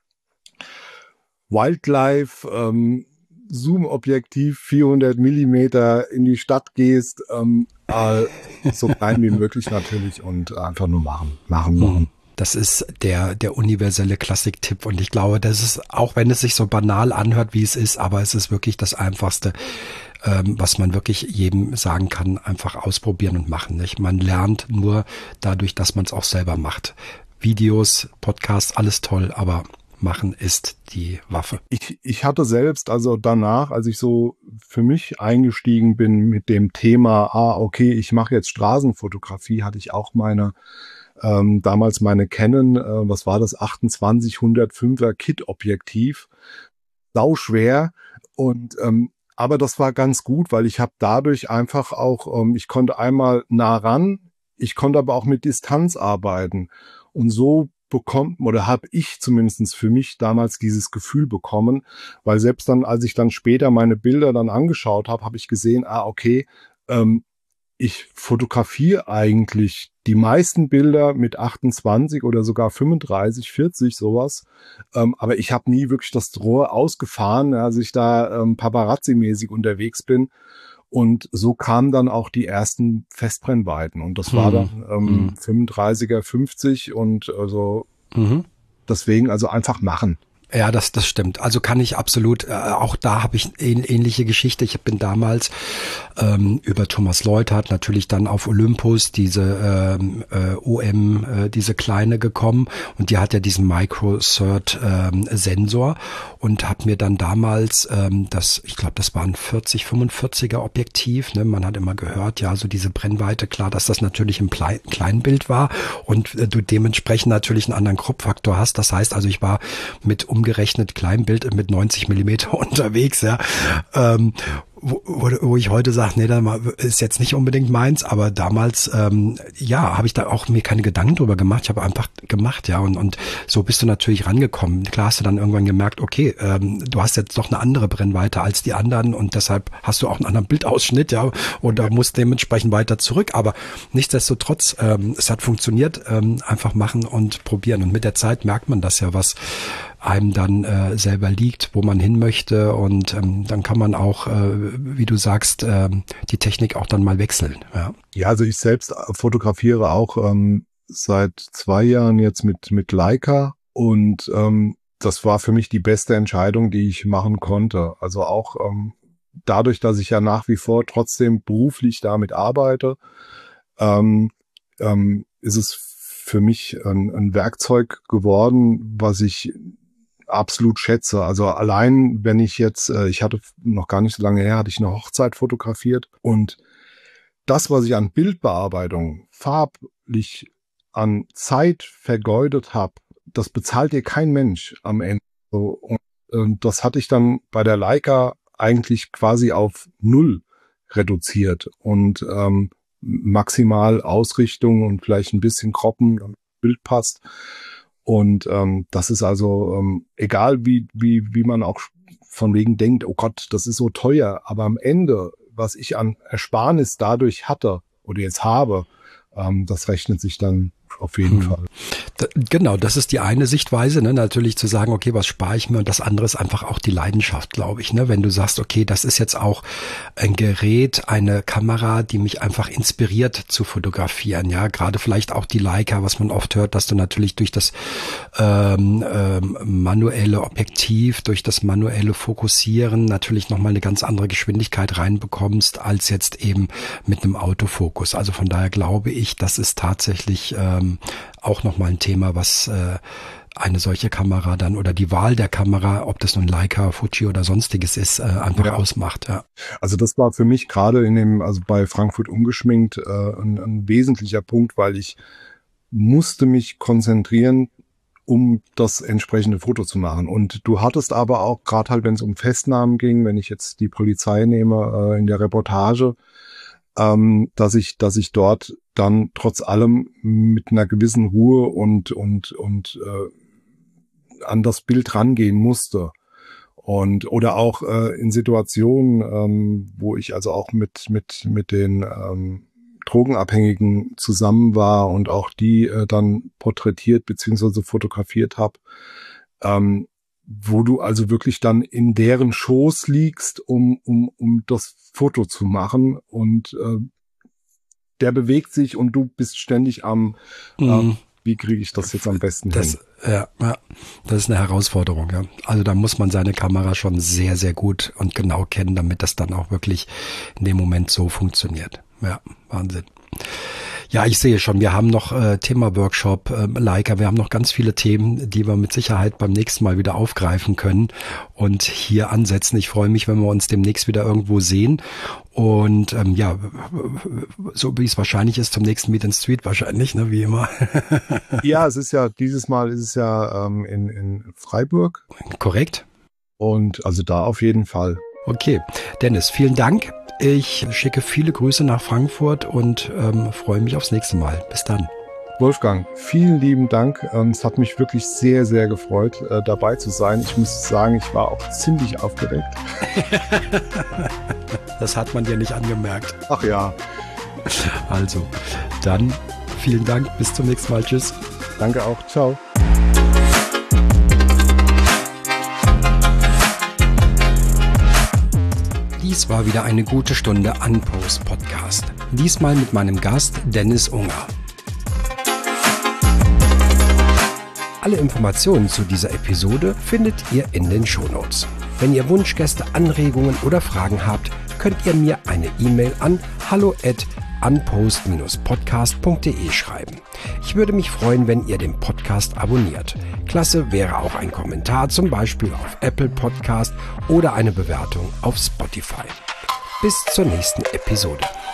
B: Wildlife ähm, Zoom-Objektiv vierhundert Millimeter in die Stadt gehst, ähm, äh, so klein wie möglich natürlich und einfach nur machen, machen, machen.
A: Hm. das ist der, der universelle Klassiktipp. Und ich glaube, das ist, auch wenn es sich so banal anhört, wie es ist, aber es ist wirklich das Einfachste, ähm, was man wirklich jedem sagen kann, einfach ausprobieren und machen. Nicht? Man lernt nur dadurch, dass man es auch selber macht. Videos, Podcasts, alles toll, aber machen ist die Waffe.
B: Ich, ich hatte selbst, also danach, als ich so für mich eingestiegen bin mit dem Thema, ah, okay, ich mache jetzt Straßenfotografie, hatte ich auch meine, ähm, damals meine Canon, äh, was war das, achtundzwanzig hundertfünfer Kit-Objektiv, sau schwer und ähm, aber das war ganz gut, weil ich habe dadurch einfach auch, ähm, ich konnte einmal nah ran, ich konnte aber auch mit Distanz arbeiten und so bekommt, oder habe ich zumindest für mich damals dieses Gefühl bekommen, weil selbst dann, als ich dann später meine Bilder dann angeschaut habe, habe ich gesehen, ah, okay, ähm, ich fotografiere eigentlich die meisten Bilder mit achtundzwanzig oder sogar fünfunddreißig, vierzig, sowas, ähm, aber ich habe nie wirklich das Rohr ausgefahren, als ich da ähm, Paparazzi-mäßig unterwegs bin. Und so kamen dann auch die ersten Festbrennweiten. Und das war dann ähm,
A: Mhm.
B: fünfunddreißiger, fünfzig und also
A: Mhm.
B: deswegen also einfach machen.
A: Ja, das, das stimmt. Also kann ich absolut, äh, auch da habe ich ähn, ähnliche Geschichte. Ich bin damals ähm, über Thomas Leuthardt natürlich dann auf Olympus, diese ähm, äh, O M, äh, diese kleine gekommen und die hat ja diesen Micro-Cert-Sensor ähm, und habe mir dann damals ähm, das, ich glaube, das war ein vierzig, fünfundvierziger Objektiv. Ne? Man hat immer gehört, ja, so diese Brennweite, klar, dass das natürlich im Plei- Kleinbild war und äh, du dementsprechend natürlich einen anderen Crop-Faktor hast. Das heißt also, ich war mit umgerechnet Kleinbild mit neunzig Millimeter unterwegs, ja, ähm, wo, wo ich heute sage, nee, das ist jetzt nicht unbedingt meins, aber damals, ähm, ja, habe ich da auch mir keine Gedanken drüber gemacht, ich habe einfach gemacht, ja, und, und so bist du natürlich rangekommen. Klar hast du dann irgendwann gemerkt, okay, ähm, du hast jetzt doch eine andere Brennweite als die anderen und deshalb hast du auch einen anderen Bildausschnitt, ja, und da musst dementsprechend weiter zurück, aber nichtsdestotrotz, ähm, es hat funktioniert, ähm, einfach machen und probieren und mit der Zeit merkt man das ja, was einem dann äh, selber liegt, wo man hin möchte und ähm, dann kann man auch, äh, wie du sagst, äh, die Technik auch dann mal wechseln. Ja,
B: ja, also ich selbst fotografiere auch ähm, seit zwei Jahren jetzt mit mit Leica und ähm, das war für mich die beste Entscheidung, die ich machen konnte. Also auch ähm, dadurch, dass ich ja nach wie vor trotzdem beruflich damit arbeite, ähm, ähm, ist es für mich ein, ein Werkzeug geworden, was ich absolut schätze. Also allein, wenn ich jetzt, äh, ich hatte noch gar nicht so lange her, hatte ich eine Hochzeit fotografiert und das, was ich an Bildbearbeitung farblich an Zeit vergeudet habe, das bezahlt dir kein Mensch am Ende. So, und, und das hatte ich dann bei der Leica eigentlich quasi auf null reduziert und ähm, maximal Ausrichtung und vielleicht ein bisschen croppen, damit das Bild passt. Und ähm, das ist also ähm, egal, wie wie wie man auch von wegen denkt, oh Gott, das ist so teuer, aber am Ende, was ich an Ersparnis dadurch hatte oder jetzt habe, ähm, das rechnet sich dann auf jeden
A: hm.
B: Fall.
A: Da, genau, das ist die eine Sichtweise, ne? Natürlich zu sagen, okay, was spare ich mir und das andere ist einfach auch die Leidenschaft, glaube ich, ne? Wenn du sagst, okay, das ist jetzt auch ein Gerät, eine Kamera, die mich einfach inspiriert zu fotografieren, ja, gerade vielleicht auch die Leica, was man oft hört, dass du natürlich durch das ähm, ähm, manuelle Objektiv, durch das manuelle Fokussieren natürlich nochmal eine ganz andere Geschwindigkeit reinbekommst, als jetzt eben mit einem Autofokus. Also von daher glaube ich, das ist tatsächlich ähm, auch nochmal ein Thema, was äh, eine solche Kamera dann oder die Wahl der Kamera, ob das nun Leica, Fuji oder sonstiges ist, äh, einfach ja. ausmacht. Ja.
B: Also das war für mich gerade in dem, also bei Frankfurt ungeschminkt, äh, ein, ein wesentlicher Punkt, weil ich musste mich konzentrieren, um das entsprechende Foto zu machen. Und du hattest aber auch, gerade halt, wenn es um Festnahmen ging, wenn ich jetzt die Polizei nehme äh, in der Reportage, ähm, dass ich, dass ich dort dann trotz allem mit einer gewissen Ruhe und und und äh, an das Bild rangehen musste. Und oder auch äh, in Situationen, ähm, wo ich also auch mit mit mit den ähm, Drogenabhängigen zusammen war und auch die äh, dann porträtiert beziehungsweise fotografiert habe, ähm, wo du also wirklich dann in deren Schoß liegst, um um um das Foto zu machen und äh, der bewegt sich und du bist ständig am
A: Mhm.
B: äh, wie kriege ich das jetzt am besten
A: das,
B: hin?
A: Ja, ja, das ist eine Herausforderung. Ja. Also da muss man seine Kamera schon sehr, sehr gut und genau kennen, damit das dann auch wirklich in dem Moment so funktioniert. Ja, Wahnsinn. Ja, ich sehe schon, wir haben noch äh, Thema Workshop, äh, Leica, wir haben noch ganz viele Themen, die wir mit Sicherheit beim nächsten Mal wieder aufgreifen können und hier ansetzen. Ich freue mich, wenn wir uns demnächst wieder irgendwo sehen und ähm, ja, so wie es wahrscheinlich ist, zum nächsten Meet and Street wahrscheinlich, ne, wie immer.
B: Ja, es ist ja, dieses Mal ist es ja ähm, in, in Freiburg.
A: Korrekt.
B: Und also da auf jeden Fall.
A: Okay, Dennis, vielen Dank. Ich schicke viele Grüße nach Frankfurt und ähm, freue mich aufs nächste Mal. Bis dann.
B: Wolfgang, vielen lieben Dank. Es hat mich wirklich sehr, sehr gefreut, äh, dabei zu sein. Ich muss sagen, ich war auch ziemlich aufgeregt.
A: Das hat man dir nicht angemerkt.
B: Ach ja.
A: Also, dann vielen Dank. Bis zum nächsten Mal. Tschüss.
B: Danke auch. Ciao.
A: Dies war wieder eine gute Stunde Unpost Podcast. Diesmal mit meinem Gast Dennis Unger. Alle Informationen zu dieser Episode findet ihr in den Shownotes. Wenn ihr Wunschgäste, Anregungen oder Fragen habt, könnt ihr mir eine E-Mail an hallo at unpost dash podcast punkt de schreiben. Ich würde mich freuen, wenn ihr den Podcast abonniert. Klasse wäre auch ein Kommentar, zum Beispiel auf Apple Podcast oder eine Bewertung auf Spotify. Bis zur nächsten Episode.